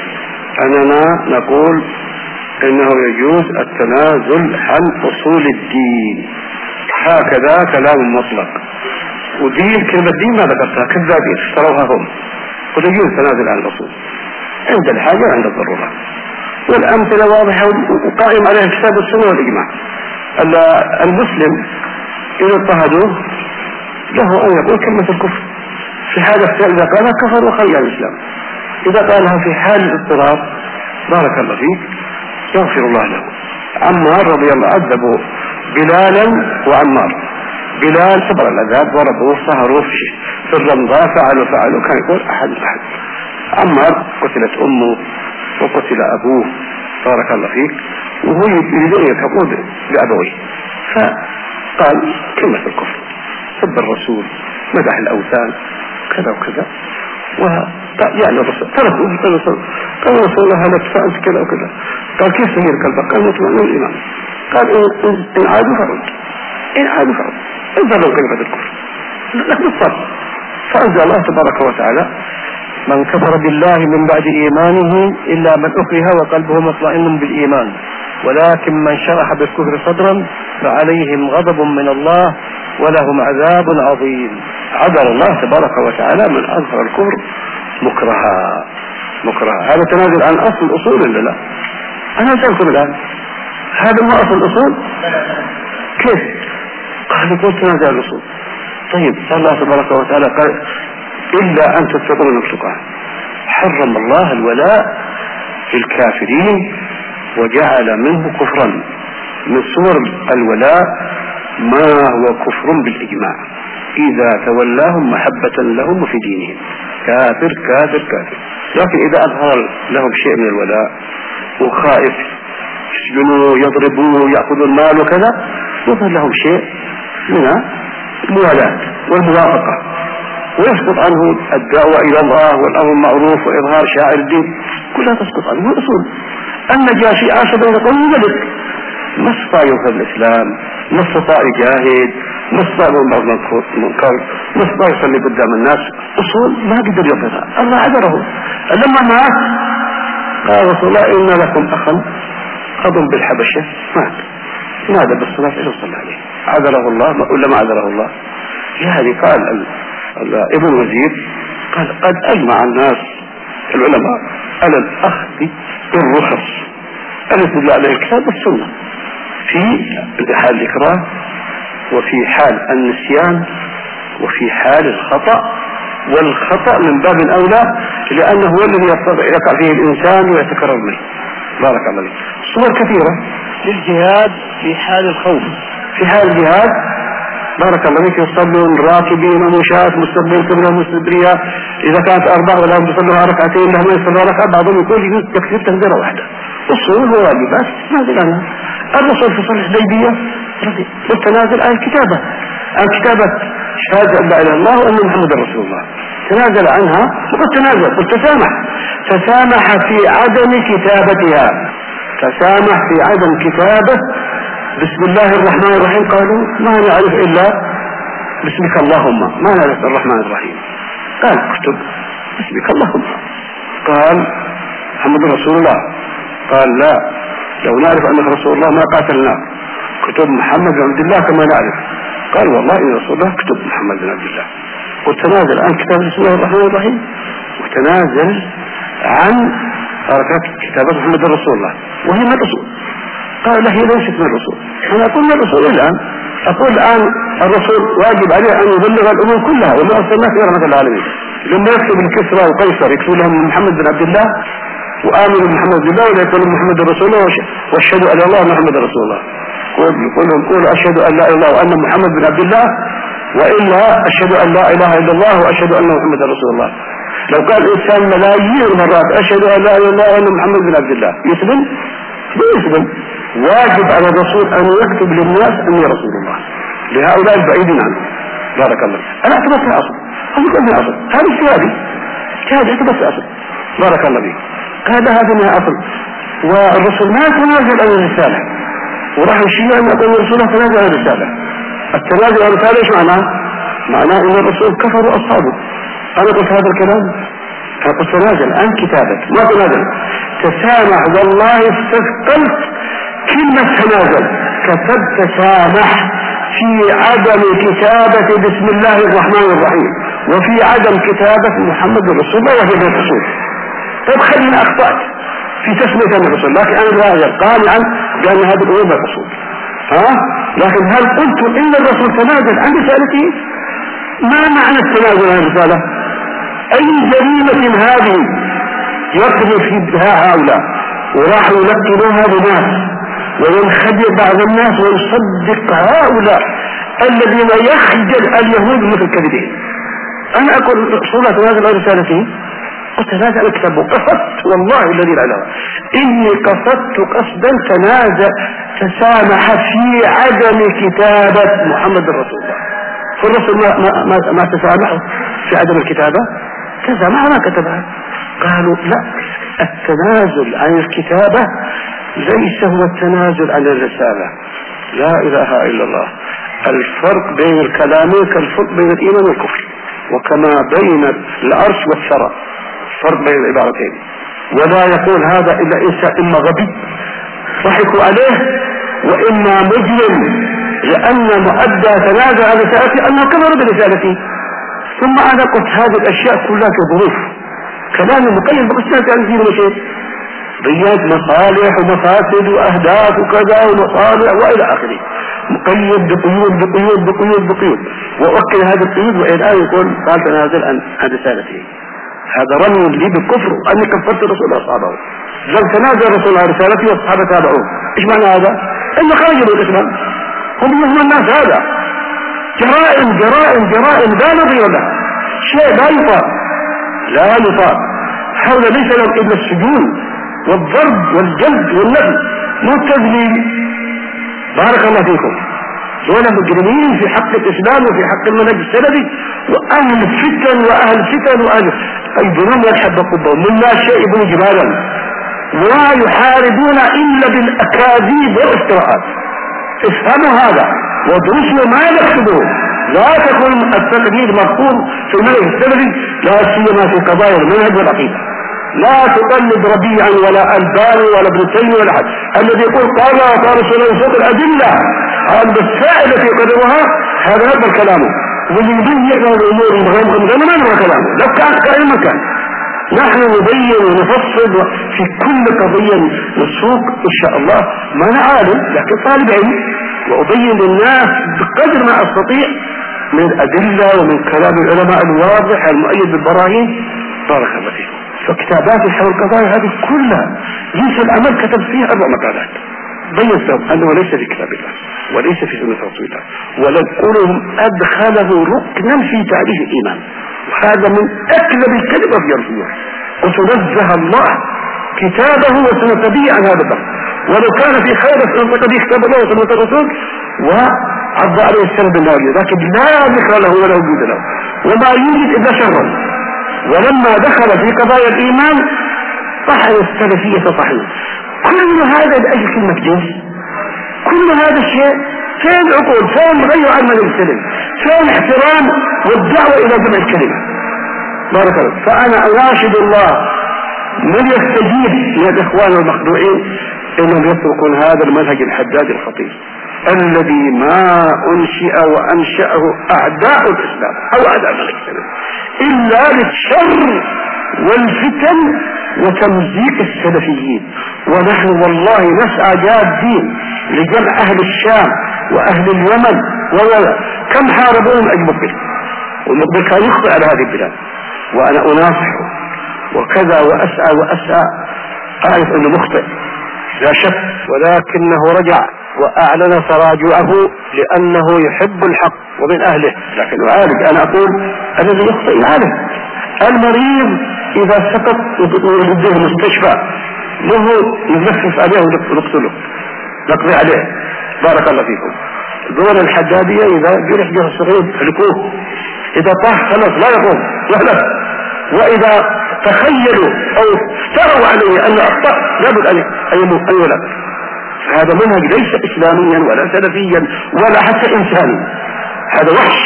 S2: أننا نقول إنه يجوز التنازل عن أصول الدين، هكذا كلام مطلق. ودين كلمة دين ما ذكرتها كذابين اشتروها هم، ويجوز التنازل عن الأصول عند الحاجة وعند الضرورة. والأمثلة واضحة وقائم عليها الكتاب والسنة والإجماع. المسلم إذا اضطهدوه له أن يقول كلمة الكفر في حال اختيار، إذا قالها كفر وخرج عن الإسلام. إذا قالها في حال الاضطراب بارك الله فيك يغفر الله له. عمار رضي الله عنه عذبوا بلالا وعمار. بلال صبر العذاب ضربوه سهروا في الرمضاء فعلوا فعلوا كان يقول أحد أحد. عمار قتلت أمه وقتل أبوه بارك الله فيك وهو يريدون يلحقوه بأبويه، فقال كلمة الكفر سب الرسول مدح الأوثان كذا وكذا ويعني الرسول تركوا الرسول قال رسول الله هلك فأنت كذا وكذا. قال كيف سهير قلبك؟ قال مطمئن الإيمان. قال إن عادوا فرد إن عادوا فرد انظروا كلمة الكفر لك بالصبر. فأنزل الله تبارك وتعالى
S4: من كفر بالله من بعد إيمانه إلا من أكره وقلبه مطمئن بالإيمان، ولكن من شرح بالكفر صدرا فعليهم غضب من الله ولهم عذاب عظيم.
S2: عذر الله تبارك وتعالى من أظهر الكفر مكرها مكرها. هذا تنازل عن أصل الأصول ولا لا؟ أنا أسألكم الآن، هذا ما أصل الأصول؟ كيف؟ قال يقول تنازل عن الأصول. طيب الله تبارك وتعالى قال إلا أن تتقوا من التقى. حرم الله الولاء في الكافرين وجعل منه كفرا. من صور الولاء ما هو كفر بالإجماع، إذا تولاهم محبة لهم وفي دينهم، كافر كافر كافر. لكن إذا أظهر لهم شيء من الولاء وخائف يسجنوا يضربوا يأخذوا المال وكذا، يظهر لهم شيء من الموالاة والموافقة، ويسقط عنه الدعوة إلى الله والأمر المعروف وإظهار شاعر الدين، كلها تسقط عنه الأصول. النجاشي عاش بين قوم ملك، ما استطاع يظهر الإسلام، ما استطاع يجاهد، ما استطاع ينبغ منكر، ما استطاع يصلي قدام الناس، أصول ما قدر يظهرها. الله عذره. لما مات قال رسول الله إن لكم أخا قضم بالحبشة، مات نادى بالصلاة إلى صلى عليه، عذره الله ولا ما عذره الله؟ يعني قال ابن وزير قال قد أجمع الناس العلماء على الأخذ بالرخص التي دل عليها الكتاب والسنة في حال الإكراه وفي حال النسيان وفي حال الخطأ، والخطأ من باب الأولى لأنه هو الذي يقع فيه الإنسان ويتكرر منه. بارك الله فيك. صور كثيرة للجهاد في حال الخوف. في حال الجهاد بارك الله فيك يصلون راكبين ومشاة مستقبلين قبلة مستدبرية، إذا كانت أربعة ولا يصلونها ركعتين لهم يصلوا ركعة، بعضهم يقول يجوز تكفير تكبيرة واحدة. الصور هو واجبات تنازل عنها. الرسول في صلح الحديبية والتنازل عن الكتابة عن كتابة شهادة أن لا إله إلا الله وأن محمد رسول الله، تنازل عنها وقد تنازل وتسامح. تسامح في عدم كتابتها، تسامح في عدم كتابة بسم الله الرحمن الرحيم. قالوا ما نعرف إلا باسمك اللهم، ما نعرف الرحمن الرحيم. قال اكتب باسمك اللهم. قال محمد رسول الله. قال لا، لو نعرف أنك رسول الله ما قاتلنا، كتب محمد بن عبد الله كما نعرف. قال والله إن رسول الله كتب محمد بن عبد الله. وتنازل عن كتاب بسم الله الرحمن الرحيم، وتنازل عن حركات كتابة محمد رسول الله، وهي من الرسول. قال لا، هي ليست من الرسول. أنا أقول من الرسول الآن، أقول الآن الرسول واجب عليه أن يبلغ الأمور كلها، وما أرسلناك إلى رحمة العالمين. لما يكتب الكسرى وقيصر يكتب لهم محمد بن عبد الله وآمنوا بمحمد بن الله، ولا يقول محمد رسول الله واشهدوا أن الله محمد رسول الله. قل لهم قولوا أشهد أن لا إله إلا الله وأن محمد بن عبد الله، وإلا أشهد أن لا إله إلا الله وأشهد أن محمد رسول الله. لو قال الإنسان ملايين مرات أشهد أن لا إله إلا الله وأن محمد بن عبد الله، يسلم؟ لا يسلم. واجب على الرسول أن يكتب للناس أني رسول الله لهؤلاء البعيدين عنه. بارك الله. أنا أعتبرتها أصل، هم يقولون أصل، هذا اجتهادي اجتهادي اعتبرتها أصل. بارك الله فيك. هذا هذا من أصل. والرسول ما يتنازل عن الرسالة، وراح الشيء أن يقول الرسول تنازل عن الرسالة. التنازل عن الرسالة إيش معناه؟ معناه أن الرسول كفروا أصحابه. أنا قلت هذا الكلام، أنا قلت تنازل عن كتابة، ما تنازل تسامح. والله استثقلت كلمة تنازل، كتبت تسامح في عدم كتابة بسم الله الرحمن الرحيم، وفي عدم كتابة محمد رسول الله وهي من الرسول. طيب خلينا أخطأت في تسمية الرسول، لكن أنا لا قانعا بأن هذه الأمور الرسول. ها؟ لكن هل قلت إن الرسول تنازل عن رسالته؟ ما معنى التنازل عن الرسالة؟ أي جريمة هذه يقضي فيها هؤلاء، وراح يلقنوها لناس وينخدع بعض الناس ويصدق هؤلاء الذين يخجل اليهود مثل كذبهم. أنا أقول رسول الله تنازل عن رسالته وتنازل عن كتابه. قصدت والله الذي لا إله إني قصدت قصدا تنازل تسامح في عدم كتابة محمد رسول الله. فالرسول ما, ما, ما, ما تسامحه في عدم الكتابة، تسامح ما كتبها. قالوا لا، التنازل عن الكتابة ليس هو التنازل عن الرسالة. لا إله إلا الله. الفرق بين الكلامين كالفرق بين الإيمان والكفر، وكما بين العرش والثرى. فرق بين العبارتين. ولا يقول هذا إلا إنسان إما غبي ضحكوا عليه وإما مجرم لأن مؤدى تنازع عن رسالته أنه كفر برسالته. ثم أنا قلت هذه الأشياء كلها في ظروف كلام مقيد بقصة عن دين وشيء بيات مصالح ومفاسد وأهداف وكذا ومصالح وإلى آخره مقيد بقيود بقيود بقيود بقيود وأوكل هذا القيود وإلآن يقول قال تنازل عن رسالته. هذا رمي لي بالكفر أني كفرت رسول الله أصحابه. لو تنازل رسول الله رسالته والصحابة تابعوه إيش معنى هذا؟ إن خرجوا من الإسلام هم يهم الناس. هذا جرائم جرائم جرائم لا نظير له شيء لا يطاق لا يطاق. حول ليس لهم إلا السجون والضرب والجلد والنفي مو التذليل. بارك الله فيكم. دول مجرمين في حق الإسلام وفي حق المنهج السلفي وأهل الفتن وأهل الفتن وأهل الجنون يلحب قبهم من لا شيء يبنوا جبالا ولا يحاربون إلا بالأكاذيب والافتراءات. افهموا هذا وادرسوا ما يكتبون. لا تكون التقدير مفهوم في المنهج السلفي لا سيما في قضايا المنهج والعقيدة. لا تقلد ربيعا ولا ألباني ولا ابن تيمية ولا أحد الذي يقول قال قال رسول الله فوق الأدلة هذا بالسائل في قدرها هذا نقبل كلامه واللي يبين الأمور مغير مغير ما نقبل كلامه لو كان كائن مكان. نحن نبين ونفصل في كل قضية نسوق إن شاء الله ما نعالم لكن طالب علم وأبين للناس بقدر ما أستطيع من الأدلة ومن كلام العلماء الواضح المؤيد بالبراهين. بارك الله فيكم. فكتابات حول القضايا هذه كلها ليس الأمل كتب فيها أربع مقالات بين سبب أنه ليس في كتاب الله وليس في سنة رسول الله ولكنهم أدخله ركنا في تعريف الإيمان وهذا من أكلب الكلمة في الرسول. وتنزه الله كتابه وسنة به عن هذا البحث ولو كان في خير سنطق به كتاب الله وسنة الرسول وعض عليه السنة بالنارية لكن لا ذكر له ولا وجود له وما يوجد إلا شرا. ولما دخل في قضايا الإيمان طحن السلفية طحن. كل هذا لأجل كلمة جنس. كل هذا الشيء فين العقول فين غير عن من السلم فين الاحترام والدعوة إلى جمع الكلمة. بارك الله. فأنا أناشد الله من يستجيب من الإخوان المخدوعين إنهم يتركون هذا المنهج الحداد الخطير الذي ما أنشئ وأنشأه أعداء الإسلام أو أعداء المنهج السلفي إلا للشر والفتن وتمزيق السلفيين. ونحن والله نسعى جادين لجمع أهل الشام وأهل اليمن ولا كم حاربون أجل مقبل ومقبل كان يخطئ على هذه البلاد وأنا أناصحه وكذا وأسعى وأسعى أعرف أنه مخطئ لا شك ولكنه رجع وأعلن تراجعه لأنه يحب الحق ومن أهله لكن يعالج. أنا أقول الذي يخطئ يعالج. المريض إذا سقط يوديه المستشفى له يزفف عليه ونقتله نقضي عليه. بارك الله فيكم. دول الحدادية إذا جرح جه الصغير حلقوه إذا طاح خلاص لا يقوم يهلك. وإذا تخيلوا أو افتروا عليه أنه أخطأ لابد أن يولد. هذا منهج ليس إسلاميا ولا سلفيا ولا حتى إنساني. هذا وحش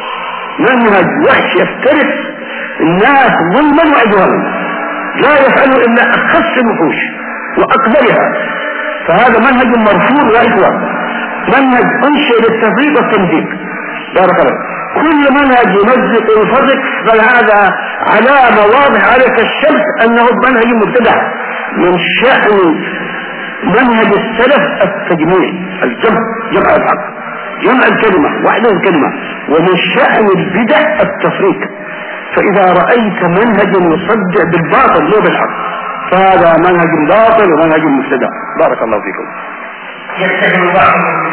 S2: منهج وحش يفترس الناس ظلما وعدوانا لا يفعلوا إلا أخص الوحوش وأقبلها. فهذا منهج مرفوض يا إخوان. منهج أنشئ للتفريق والتمزيق. بارك الله. كل منهج يمزق ويفرق فهذا علامة واضحة على الشمس أنه منهج مبتدع. من شأن منهج السلف التجميع الجمع جمع الحق جمع الكلمة وحده الكلمة. ومن شأن البدع التفريق. فإذا رأيت منهج يصدع بالباطل مو بالحق فهذا منهج باطل ومنهج مبتدع. بارك الله فيكم.
S3: يتهم بعض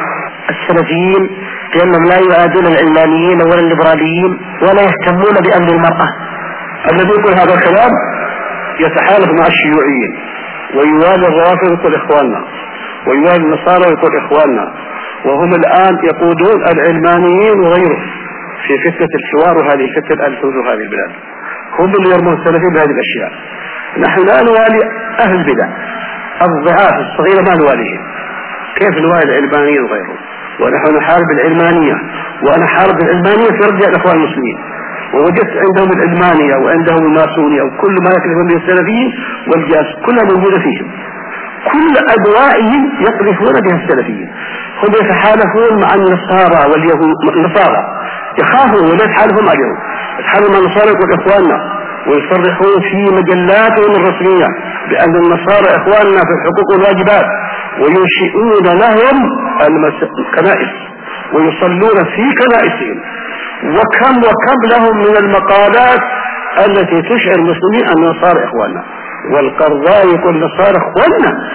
S3: السلفيين بأنهم لا يعادون العلمانيين ولا الليبراليين ولا يهتمون بأمر المرأة.
S2: الذي يقول هذا الكلام يتحالف مع الشيوعيين ويوالي الروافض يقول إخواننا ويوالي النصارى يقول إخواننا وهم الآن يقودون العلمانيين وغيره في فتنة الحوار وهذه فتنة الحوز وهذه البلاد. هم اللي يرمون السلفيين بهذه الأشياء. نحن لا نوالي أهل البدع الضعاف الصغيرة ما نواليهم. كيف نوالي العلمانيين وغيره؟ ونحن نحارب العلمانية وأنا حارب العلمانية في رجع الأخوان المسلمين ووجدت عندهم العلمانية وعندهم الماسونية وكل ما يكلفون به السلفيين والجاس كلها موجودة فيهم. كل أدوائهم يقذفون بها السلفيين. هم يتحالفون مع النصارى واليهود. النصارى يخافون ولا يتحالفون مع اليهود، يتحالفون مع النصارى وإخواننا، ويصرحون في مجلاتهم الرسمية بأن النصارى إخواننا في الحقوق والواجبات، وينشئون لهم الكنائس ويصلون في كنائسهم. وكم وكم لهم من المقالات التي تشعر المسلمين أن النصارى إخواننا، والقرضاء يقول النصارى إخواننا.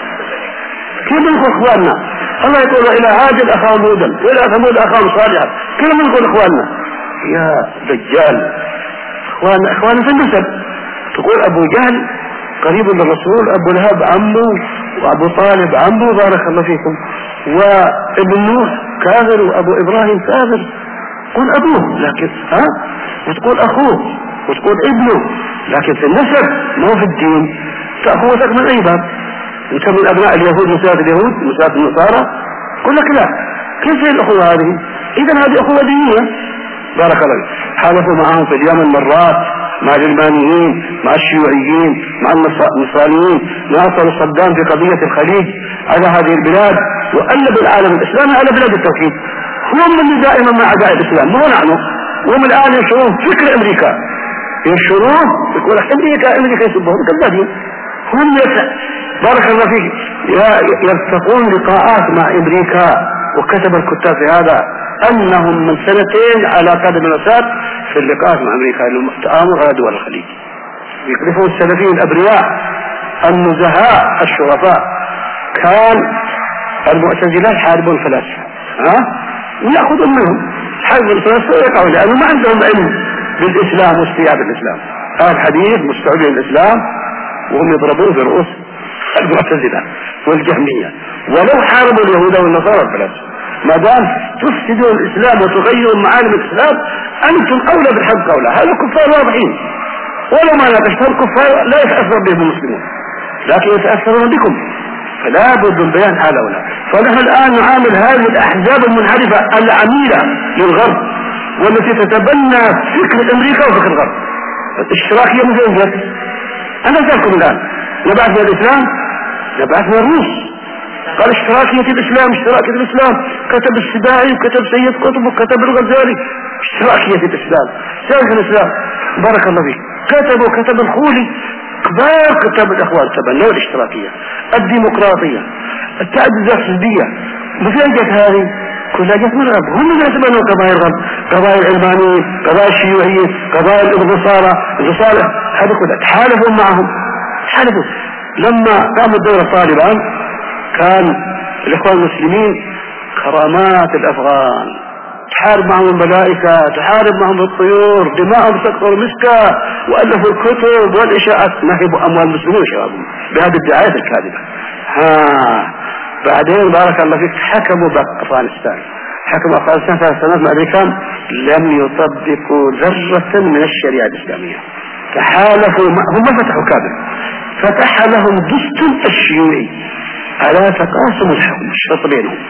S2: كيف نقول إخواننا؟ الله يقول إلى عاد أخاهم هودا وإلى ثمود أخاهم صالحا، كيف نقول إخواننا؟ يا دجال، إخواننا إخواننا في النسب. تقول أبو جهل قريب من الرسول، أبو لهب عمه، وأبو طالب عمه بارك الله فيكم، وابن نوح كافر وأبو إبراهيم كافر. قل أبوه لكن ها، وتقول أخوه وتقول ابنه، لكن في النسب ما هو في الدين. تأخوتك من أي باب؟ أنت من أبناء اليهود مساعد اليهود مساعد النصارى؟ قل لك لا. كيف هي الأخوة هذه؟ إذن هذه أخوة دينية. بارك الله. حالفوا معهم في اليمن مرات مع العلمانيين، مع الشيوعيين، مع النصرانيين، ناصروا صدام في قضية الخليج على هذه البلاد، وقلب العالم الإسلامي على بلاد التوحيد. هم اللي دائما مع أعداء الإسلام مو نحن. وهم الآن ينشرون فكر أمريكا، ينشرون يقول لك أمريكا أمريكا يسبهم كذابين. هم يت... بارك الله فيك يلتقون لقاءات مع أمريكا، وكتب الكتاب في هذا أنهم من سنتين على قدم الوساط في اللقاءات مع أمريكا للتآمر على دول الخليج. يقذفون السلفيين الأبرياء النزهاء الشرفاء. كان المعتزلة يحاربون الفلاسفة ها ويأخذون منهم حاربوا الفلاسفة ويقعون، لأنه ما عندهم علم بالإسلام واستيعاب الإسلام. هذا الحديث مستوعب الإسلام وهم يضربون في رؤوس المعتزلة والجهمية. ولو حاربوا اليهود والنصارى والفلاسفة، ما دام تفسدون الإسلام وتغيرون معالم الإسلام أنتم أولى بالحق أولى. هذا كفار واضحين، ولو ما ناقشتهم كفار لا يتأثر بهم المسلمون لكن يتأثرون بكم. فلا بد من بيان حال أولى. فنحن الآن نعامل هذه الأحزاب المنحرفة العميلة للغرب والتي تتبنى فكر أمريكا وفكر الغرب. الاشتراكية مزيجة. أنا أسألكم الآن، نبعثنا الإسلام نبعثنا الروس. قال اشتراكية الإسلام اشتراكية الإسلام، كتب السباعي وكتب سيد قطب وكتب الغزالي اشتراكية الإسلام سيد الإسلام. بارك الله فيك. كتبوا كتب الخولي كبار كتاب الأخوان تبنوا الاشتراكية الديمقراطية التعدد الحزبية. مثل جت هذه كلها جت من الغرب. هم اللي يتبنوا قضايا الغرب، قضايا العلمانيين، قضايا الشيوعيين، قضايا النصارى النصارى هذه كلها تحالفوا معهم. تحالفوا لما قامت دولة طالبان كان الإخوان المسلمين كرامات الأفغان، تحارب معهم الملائكة، تحارب معهم الطيور، دماءهم تكثر مسكة، وألفوا الكتب والإشاعات، نهبوا أموال المسلمين وشبابهم بهذه الدعايات الكاذبة. ها بعدين بارك الله فيك حكموا بأفغانستان، حكموا أفغانستان ثلاث سنوات مع الأمريكان لم يطبقوا ذرة من الشريعة الإسلامية. تحالفوا هم فتحوا كابل، فتح لهم دستور الشيوعي على تقاسم الحكم الشرط بينهم،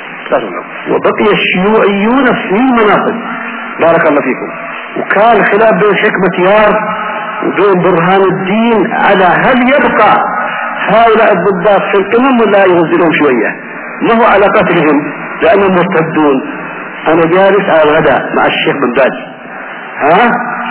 S2: وبقي الشيوعيون في المناصب. بارك الله فيكم. وكان خلاف بين حكمة يار وبين برهان الدين على هل يبقى هؤلاء الضباط في القمم ولا ينزلون شوية. ما هو على قتلهم لأنهم مرتدون. أنا جالس على الغداء مع الشيخ بن باز ها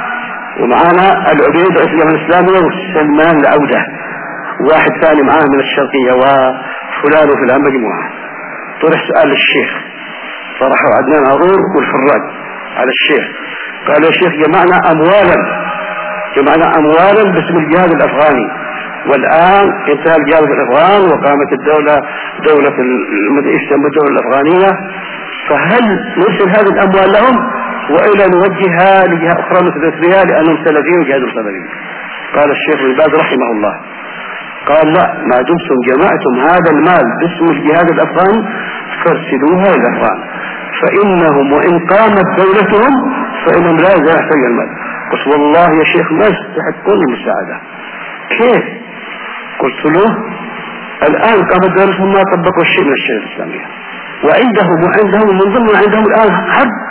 S2: ومعنا العبيد الإسلام الإسلامية والسلمان العودة، واحد ثاني معاه من الشرقية وفلان وفلان مجموعة. طرح سؤال للشيخ، طرحوا عدنان عرور والفراج على الشيخ، قال يا شيخ جمعنا أموالا جمعنا أموالا باسم الجهاد الأفغاني، والآن انتهى الجهاد الأفغان وقامت الدولة دولة الدولة الأفغانية، فهل نرسل هذه الأموال لهم وإلى نوجهها لجهة أخرى مثل لأنهم سلفيين وجهادوا سلفيين؟ قال الشيخ بن باز رحمه الله قال لا، ما دمتم جمعتم هذا المال باسم الجهاد الأفغاني فارسلوها إلى الأفغان، فإنهم وإن قامت دولتهم فإنهم لا يزال يحتاج المال. قلت والله يا شيخ ما يستحقون المساعدة. كيف؟ قلت له الآن قامت دولتهم ما طبقوا الشيء من الشريعة الإسلامية، وعندهم وعندهم من ضمن عندهم الآن حد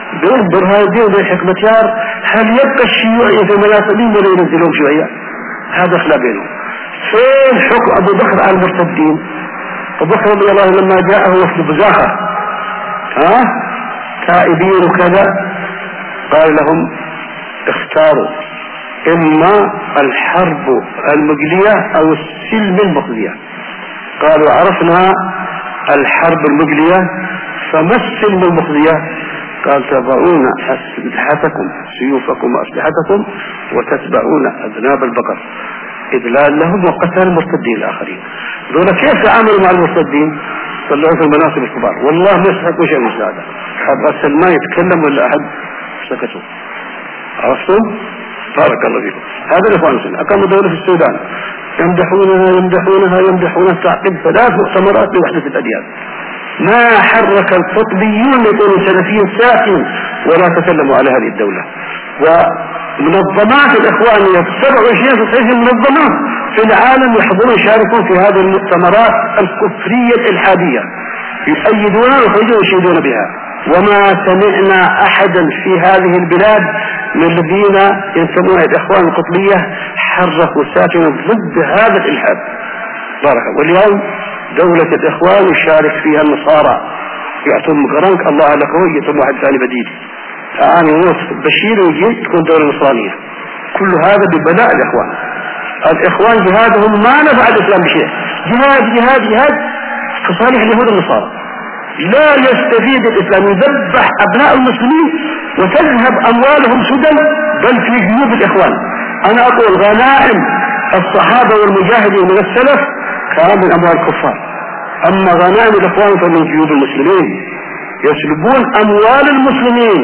S4: بين برهان وبين حكمة يار هل يبقى الشيوعي في مناصبين ولا ينزلون شوية؟ هذا خلاف بينهم. فين حكم أبو بكر على المرتدين؟ أبو بكر رضي الله عنه لما جاءه وفد بزاخة ها تائبين وكذا قال لهم اختاروا إما الحرب المجلية أو السلم المقلية. قالوا عرفنا الحرب المجلية فما السلم المقلية؟ قال تضعون أسلحتكم سيوفكم وأسلحتكم وتتبعون أذناب البقر إذلال لهم وقتل المرتدين الآخرين. دون كيف تعاملوا مع المرتدين؟ طلعوا في المناصب الكبار والله ما يستحقوا شيء من هذا. حتى ما يتكلم ولا أحد سكتوا. عرفتم؟ بارك الله فيكم. هذا الإخوان المسلمين أقاموا دولة في السودان يمدحونها يمدحونها يمدحونها تعقد ثلاث مؤتمرات لوحدة الأديان. ما حرك القطبيون يكونوا سلفيين ساكن ولا تكلموا على هذه الدولة. ومنظمات الإخوانية سبع وعشرين وتسعين منظمات في العالم يحضرون يشاركون في هذه المؤتمرات الكفرية الإلحادية يؤيدونها ويخرجون يشيدون بها. وما سمعنا أحدا في هذه البلاد من الذين ينتمون إلى الإخوان القطبية حركوا ساكنا ضد هذا الإلحاد. بارك الله. واليوم دولة الإخوان يشارك فيها النصارى يعطون قرنك الله على قوي يتم واحد ثاني بديل يعني نوص بشير ويجي تكون دولة نصرانية. كل هذا ببلاء الإخوان. الإخوان جهادهم ما نفع الإسلام بشيء. جهاد جهاد جهاد كصالح اليهود النصارى. لا يستفيد الإسلام يذبح أبناء المسلمين وتذهب أموالهم سدى بل في جيوب الإخوان. أنا أقول غنائم الصحابة والمجاهدين من السلف كان من أموال الكفار. أما غنائم الإخوان فمن جيوب المسلمين يسلبون أموال المسلمين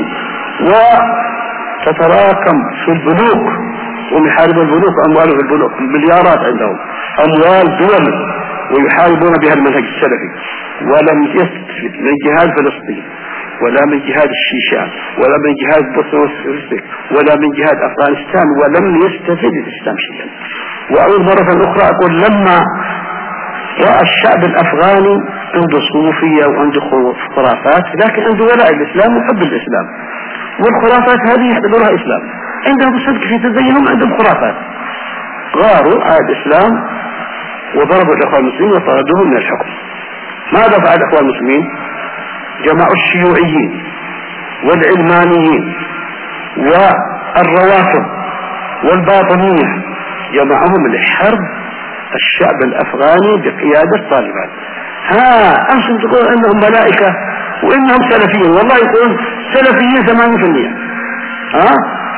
S4: وتتراكم في البنوك ومحارب البنوك أموالهم في البنوك مليارات عندهم أموال دول ويحاربون بها المنهج السلفي. ولم يستفد من جهاد فلسطين ولا من جهاد الشيشان ولا من جهاد بوسنة والهرسك ولا من جهاد أفغانستان ولم يستفد الإسلام شيئا. وأعود مرة أخرى أقول لما رأى الشعب الأفغاني عنده صوفية وعنده خرافات لكن عنده ولاء الإسلام وحب الإسلام والخرافات هذه يحتبرها إسلام. عندهم صدق في تدينهم عندهم خرافات. غاروا على الإسلام وضربوا الإخوان المسلمين وطردوهم من الحكم. ماذا فعل الإخوان المسلمين؟ جمعوا الشيوعيين والعلمانيين والروافض والباطنية جمعهم لحرب الشعب الأفغاني بقيادة طالبان. ها أنتم تقولون أنهم ملائكة وإنهم سلفيين. والله يقولون سلفيين ثمانين بالمئة. ها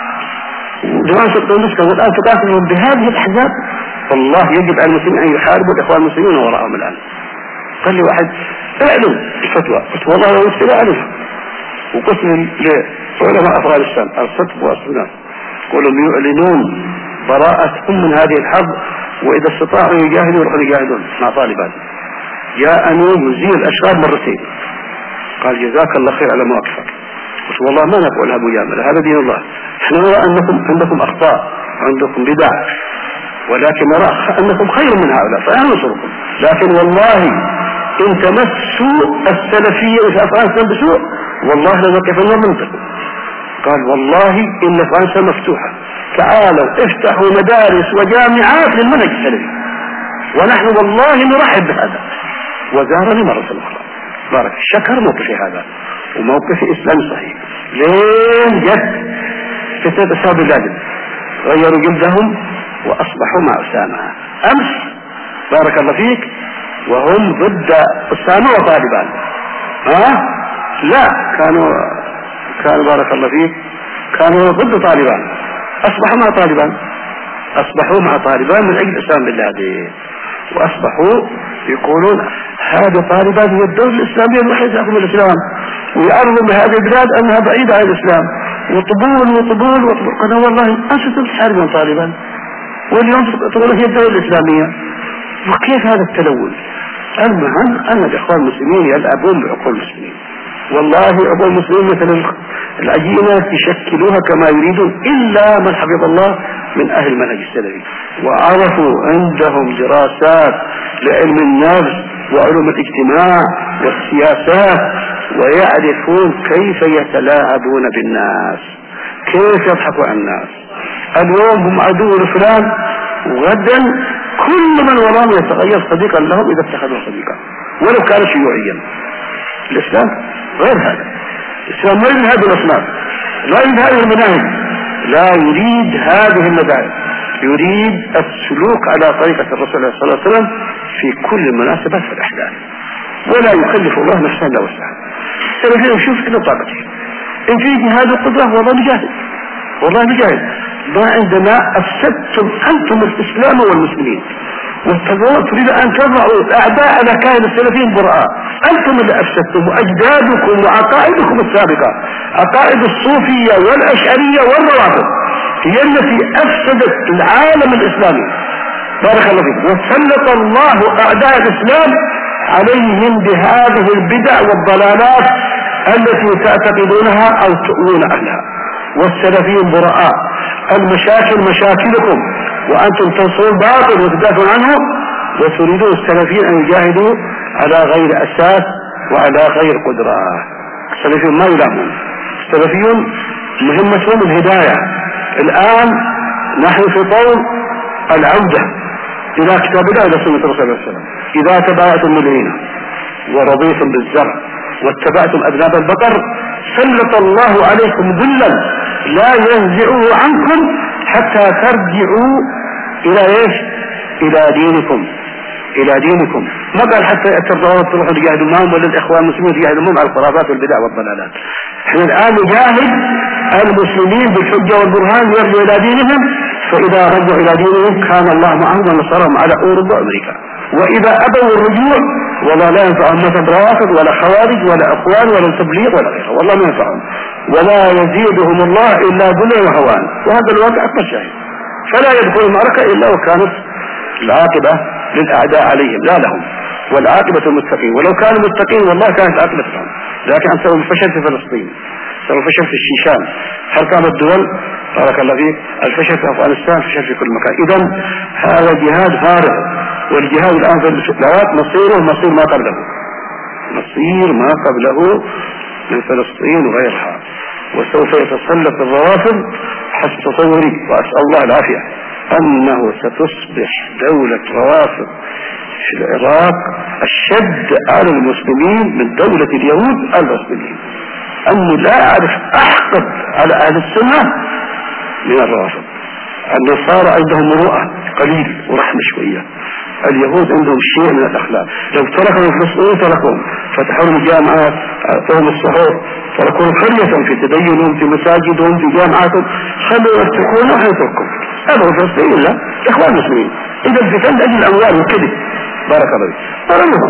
S4: جماعة سلطان مسكة والآن تقاتلهم بهذه الأحزاب. والله يجب على المسلمين أن يحاربوا الإخوان المسلمين وراءهم الآن. قال لي واحد اعلم الفتوى قلت والله لو يفترى عليها وقسم لعلماء أفغانستان الصدق والسنان قولوا يعلنون براءتهم من هذه الحرب وإذا استطاعوا يجاهدوا يروحوا يجاهدون مع طالبان. جاءني وزير الأشغال مرتين قال جزاك الله خير على مواقفك. قلت والله ما نقولها مجاملة هذا دين الله. احنا نرى أنكم عندكم أخطاء عندكم بدع ولكن نرى أنكم خير من هؤلاء فأنصركم. لكن والله إن تمسوا السلفية في أفغانستان بسوء والله لنقفن منطقة. قال والله إن أفغانستان مفتوحة تعالوا افتحوا مدارس وجامعات للمنهج السلفي ونحن والله نرحب بهذا. وزارني مرة أخرى بارك شكر موقفي هذا وموقف إسلامي صحيح. لين جت فتنة أصحاب اللادن غيروا جلدهم وأصبحوا مع أسامة. أمس بارك الله فيك وهم ضد أسامة وطالبان. ها لا كانوا كانوا بارك الله فيك كانوا ضد طالبان أصبحوا مع طالبان أصبحوا مع طالبان من أجل أسامة بالله وأصبحوا يقولون هذا طالبان هي الدولة الإسلامية الوحيدة تأخذ الإسلام ويعرضوا بهذه البلاد أنها بعيدة عن الإسلام وطبول وطبول وطبول. قال والله أنتم تحاربون طالبان واليوم تقولون هي الدولة الإسلامية. وكيف هذا التلون؟ المهم أن الإخوان المسلمين يلعبون بعقول المسلمين. والله عقول المسلمين مثل العجينة يشكلوها كما يريدون إلا من حفظ الله من أهل المنهج السلفي وعرفوا عندهم دراسات لعلم النفس وعلوم الاجتماع والسياسات
S2: ويعرفون كيف يتلاعبون بالناس، كيف يضحكوا على الناس. اليوم هم عدو لفلان، وغدا كل من وراهم يتغير صديقا لهم إذا اتخذوا صديقا ولو كان شيوعيا. الإسلام غير هذا، الإسلام لا يريد هذه الأصناف، لا يريد هذه المذاهب، لا يريد هذه المذاهب، يريد السلوك على طريقة الرسول صلى الله عليه وسلم في كل المناسبات والأحداث، ولا يكلف الله نفسا إلا وسعها. السلفيين يشوف إلى طاقته، إن في جهاد وقدرة والله نجاهد، والله نجاهد. ما عندنا أفسدتم أنتم الإسلام والمسلمين، والتضوء تريد أن تضعوا الأعداء على كائن السلفيين براء. أنتم اللي أفسدتم، وأجدادكم وعقائدكم السابقة، عقائد الصوفية والأشعرية والروافض هي التي أفسدت العالم الإسلامي. بارك الله فيكم. وسلط الله أعداء الإسلام عليهم بهذه البدع والضلالات التي تعتقدونها أو تؤمنون أهلها. والسلفيين براء، المشاكل مشاكلكم وأنتم تنصرون باطل وتدافعون عنه، وتريدون السلفيين أن يجاهدوا على غير أساس وعلى غير قدرة. السلفيون ما يلامون، السلفيون مهمتهم الهداية. الآن نحن في طور العودة إلى كتاب الله إلى سنة الرسول صلى الله عليه وسلم. إذا تبايعتم مدينة ورضيتم بالزرع واتبعتم أذناب البقر سلط الله عليكم ذلا لا ينزعه عنكم حتى ترجعوا إلى إيش؟ إلى دينكم، إلى دينكم. ما قال حتى يأتوا تروحوا تجاهدوا معهم ولا الإخوان المسلمين تجاهدوا معهم على الخرافات والبدع والضلالات. احنا الآن نجاهد المسلمين بالحجة والبرهان يرجعوا إلى دينهم، فإذا رجعوا إلى دينهم كان الله معهم ونصرهم على أوروبا وأمريكا. وإذا أبوا الرجوع والله لا ينفعهم مثل روافض ولا خوارج ولا أخوان ولا تبليغ ولا غيره، والله ما ينفعهم، ولا يزيدهم الله إلا ذلا وهوان. وهذا الواقع الشاهد. فلا يدخل المعركة إلا وكانت العاقبة للأعداء عليهم لا لهم، والعاقبة المتقين. ولو كانوا متقين والله كانت عاقبتهم، لكن أن سبب الفشل في فلسطين، سبب الفشل في الشيشان، حركات الدول بارك الله فيك، الفشل في أفغانستان، فشل في كل مكان. إذن هذا جهاد فارغ، والجهاد الآن في الإسلام مصيره مصير ما قبله، مصير ما قبله من فلسطين وغيرها. وسوف يتسلط الروافض حسب تصوري وأسأل الله العافية أنه ستصبح دولة روافض في العراق أشد على المسلمين من دولة اليهود المسلمين، أنه لا أعرف أحقد على أهل السنة من الروافض. النصارى عندهم مروءة قليل ورحمة شوية، اليهود عندهم شيء من الأخلاق. لو تركوا الفلسطينيين تركوهم، فتحوا لهم جامعات، أعطوهم الصحور، تركوهم حرية في تدينهم في مساجدهم في جامعاتهم، خلوا يتركونا وحيتركوا. هذا هو الفلسطينيين لا إخوان المسلمين. إذا الفتن لأجل الأموال والكذب بارك الله فيك ورمهم.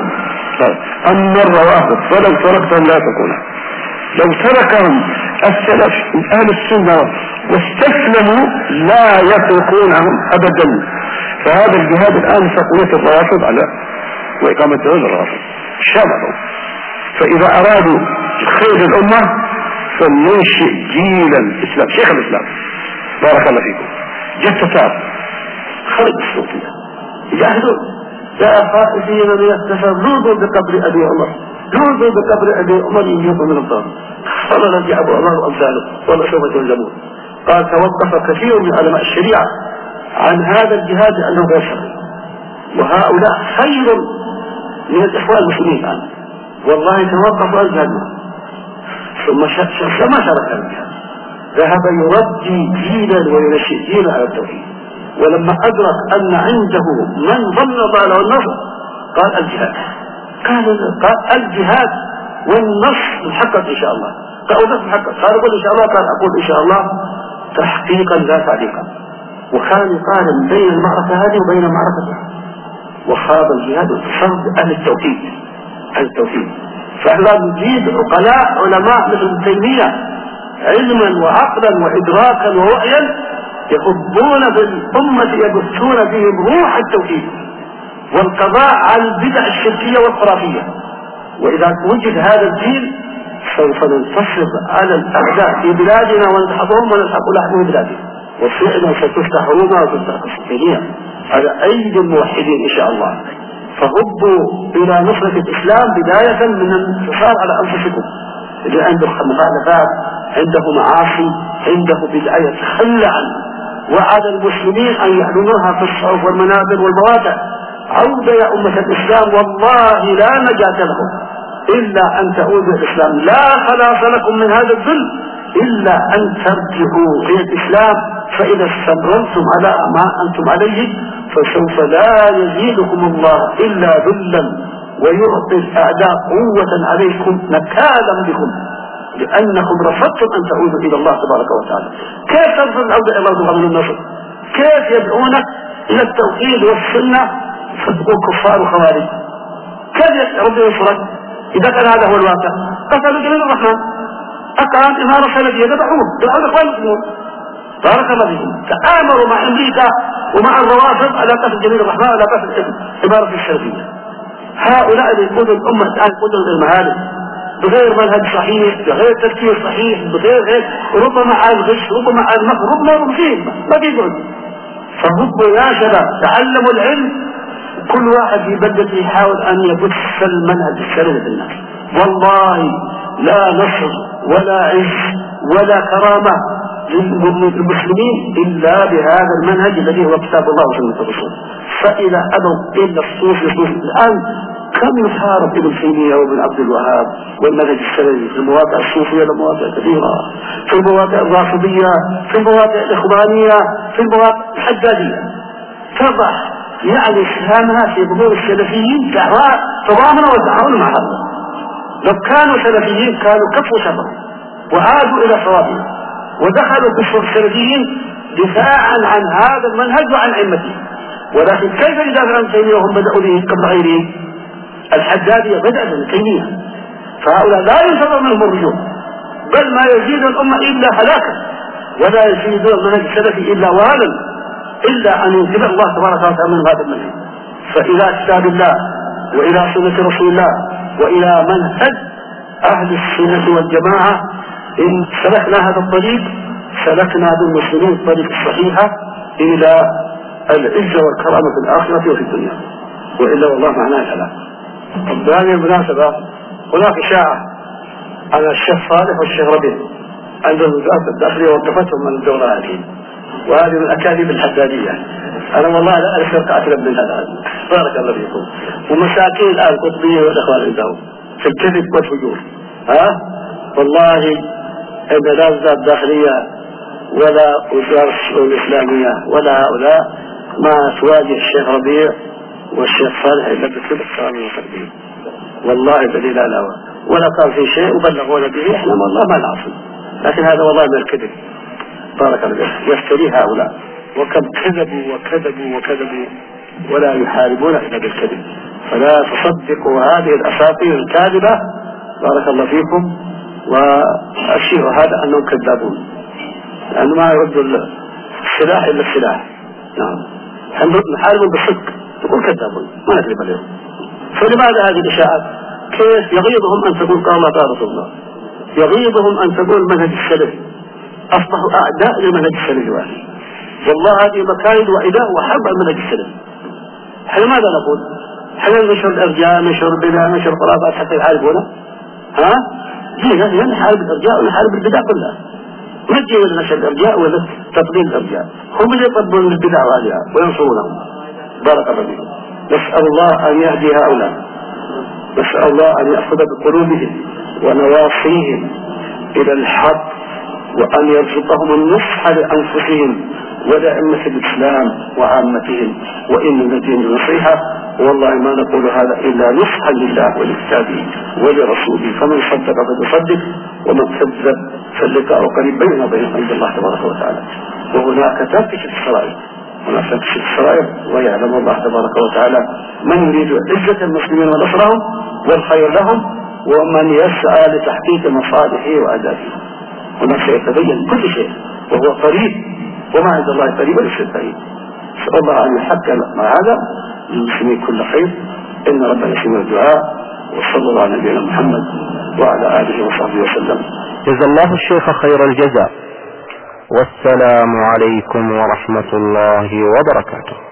S2: أما الروافض فلو تركتهم لا تكونها، لو تركهم السلف أهل السنة واستسلموا لا يتركونهم أبدا. فهذا الجهاد الآن تقوية الروافض على وإقامة دولة الروافض شابهوا. فإذا أرادوا خير الأمة فلننشئ جيلا إسلام. شيخ الإسلام بارك الله فيكم جثتان خرج الصوفية يجاهدون يا خائفين من السفر لوذوا بقبر أبي عمر، لوذوا بقبر أبي عمر يجيبوا من الضرب. قال رجع أبو عمر وأمثاله ولا سوف تنجمون. قال توقف كثير من علماء الشريعة عن هذا الجهاد لأنه غير شرعي، وهؤلاء خير من الإخوان المسلمين الآن والله توقفوا عن الجهاد. ثم ما شارك الجهاد، ذهب يرجي جيلا وينشئ جيلا على التوحيد. ولما أدرك أن عنده من ظن ضاله النصر قال الجهاد، قال قال الجهاد والنصر محقق إن شاء الله. قال النصر محقق، قال أقول إن شاء الله، قال أقول إن شاء الله تحقيقا لا تعليقا. وكان يقارن بين المعركة هذه وبين معركة، وخاض الجهاد بفرض أهل التوحيد، أهل التوحيد. فإحنا نجيب عقلاء علماء مثل ابن تيمية علما وعقلا وإدراكا ووعيا يحبون بالأمة يبثون بهم روح التوحيد والقضاء على البدع الشركية والخرافية. وإذا وجد هذا الجيل سوف ننتصر على الأعداء في بلادنا ونسحبهم ونسحب لحمهم بلادنا، وفعلا ستفتح روما وتفتح قسطنطينية على أيدي الموحدين إن شاء الله. فهبوا إلى نصرة الإسلام بداية من الانتصار على أنفسكم. اللي عنده مخالفات، عنده معاصي، عنده بدعة يتخلى عنه. وعد المسلمين أن يعلنوها في الصحف والمنابر والمواقع. عودة يا أمة الإسلام، والله لا نجاة لكم إلا أن تعودوا الإسلام، لا خلاص لكم من هذا الذل إلا أن ترجعوا إلى الإسلام. فإذا استمرتم على ما أنتم عليه فسوف لا يزيدكم الله إلا ذلا ويعطي الأعداء قوة عليكم نكالا بكم، لأنكم رفضتم أن تعودوا إلى الله تبارك وتعالى. كيف ترفض العودة إلى الله تبارك النصر؟ كيف يدعونك إلى التوحيد والسنة فتكون كفار وخوارج؟ كيف ربنا ينصرك إذا كان هذا هو الواقع؟ قتلوا جليل الرحمن، أقام إمارة سندية ذبحوه دعوا الإخوان المسلمون بارك الله فيهم، تآمروا مع أمريكا ومع الروافض على قتل جليل الرحمن على قتل إمارة السلفية. هؤلاء اللي يقودوا الأمة الآن يقودوا المهالك بغير منهج صحيح، بغير تفكير صحيح، بغير غير، ربما على الغش، ربما على المكر، ربما مصيبة ما بيقعد. فهبوا يا شباب تعلموا العلم، كل واحد في بلده يحاول أن يبث المنهج السلفي في الناس. والله لا نصر ولا عز ولا كرامة للمسلمين إلا بهذا المنهج الذي هو كتاب الله وسنة الرسول. فإذا أبوا إلا الصوفي الآن كم يحارب ابن تيمية وابن عبد الوهاب والمنهج السلفي في المواقع الصوفية لمواقع كثيرة، في المواقع الرافضية، في المواقع الإخوانية، في المواقع الحدادية، تضع يعني سهامها في ظهور السلفيين تضامنوا وتعاونوا مع هذا. لو كانوا سلفيين كانوا كفوا شره وعادوا إلى صوابهم ودخلوا في الصف السلفيين دفاعا عن هذا المنهج وعن أئمته. ولكن كيف يدافع عن تيمية وهم بدأوا به قبل غيرهم؟ الحدادية بدأت من تيمية، فهؤلاء لا ينتظر منهم الرجوع، بل ما يزيد الأمة إلا هلاكا، ولا يزيد المنهج السلفي إلا والا، إلا أن ينتبه الله تبارك وتعالى من هذا المنهج. فإلى كتاب الله وإلى سنة رسول الله وإلى منهج أهل السنة والجماعة إن سلكنا هذا الطريق سلكنا بالمسلمين الطريق الصحيحة إلى العزة والكرامة في الآخرة وفي الدنيا، وإلا والله معناه الهلاك. بهذه المناسبة هناك إشاعة على الشيخ صالح والشيخ ربيع عندهم وزارة الداخلية وقفتهم من الدورة هذه، وهذه من أكاذيب الحدادية. أنا والله لا أعرف أكذب من هذا، بارك الله فيكم. ومساكين الآن قطبية والإخوان عندهم في الكذب والفجور. ها والله إن لا وزارة الداخلية ولا وزارة الشؤون الإسلامية ولا هؤلاء ما تواجه الشيخ ربيع والشيخ صالح إلا بكل الكرام والتقدير. والله الذي لا لا ولا قال في شيء وبلغونا به، احنا والله ما نعصي، لكن هذا والله من الكذب. بارك الله يفتري هؤلاء، وكم كذبوا وكذبوا وكذبوا ولا يحاربون إلا بالكذب. فلا تصدقوا هذه الأساطير الكاذبة بارك الله فيكم، والشيء هذا أنهم كذابون، لأنه ما يرد السلاح إلا السلاح. نعم نحاربهم بالصدق تقول كذابون ما نكذب عليهم. فلماذا هذه الإشاعات؟ كيف يغيظهم أن تقول قال الله قال رسول الله، يغيظهم أن تقول منهج السلفي، أصبحوا أعداء للمنهج السلفي واحد. والله هذه مكايد وعداء وحرب المنهج السلفي. احنا ماذا نقول؟ احنا نشر الأرجاء، نشر البدع، نشر الخرافات حتى يحاربونا. ها؟ جينا نحارب الأرجاء ونحارب البدع كلها. ما تجي ولا نشر الأرجاء ولا تطبيل الأرجاء، هم اللي يطبلون البدع وآلها وينصرونهم. بارك الله فيكم. نسأل الله أن يهدي هؤلاء، نسأل الله أن يأخذ بقلوبهم ونواصيهم إلى الحق، وأن يرزقهم النصح لأنفسهم ولأئمة الإسلام وعامتهم، وإن ندين النصيحة. والله ما نقول هذا إلا نصحا لله ولكتابه ولرسوله، فمن صدق فليصدق ومن كذب فاللقاء قريب بيننا وبين عند الله تبارك وتعالى. وهناك تنكشف السرائر، هناك تنكشف السرائر، ويعلم الله تبارك وتعالى من يريد عزة المسلمين ونصرهم والخير لهم، ومن يسعى لتحقيق مصالحه وأهدافه. هناك سيتبين كل شيء وهو قريب، وما عند الله قريب وليس بعيد. نسأل الله أن يحقق مع هذا للمسلمين كل خير. إن ربنا يسمع الدعاء، وصلى الله على نبينا محمد وعلى آله وصحبه وسلم.
S1: جزا الله الشيخ خير الجزاء، والسلام عليكم ورحمة الله وبركاته.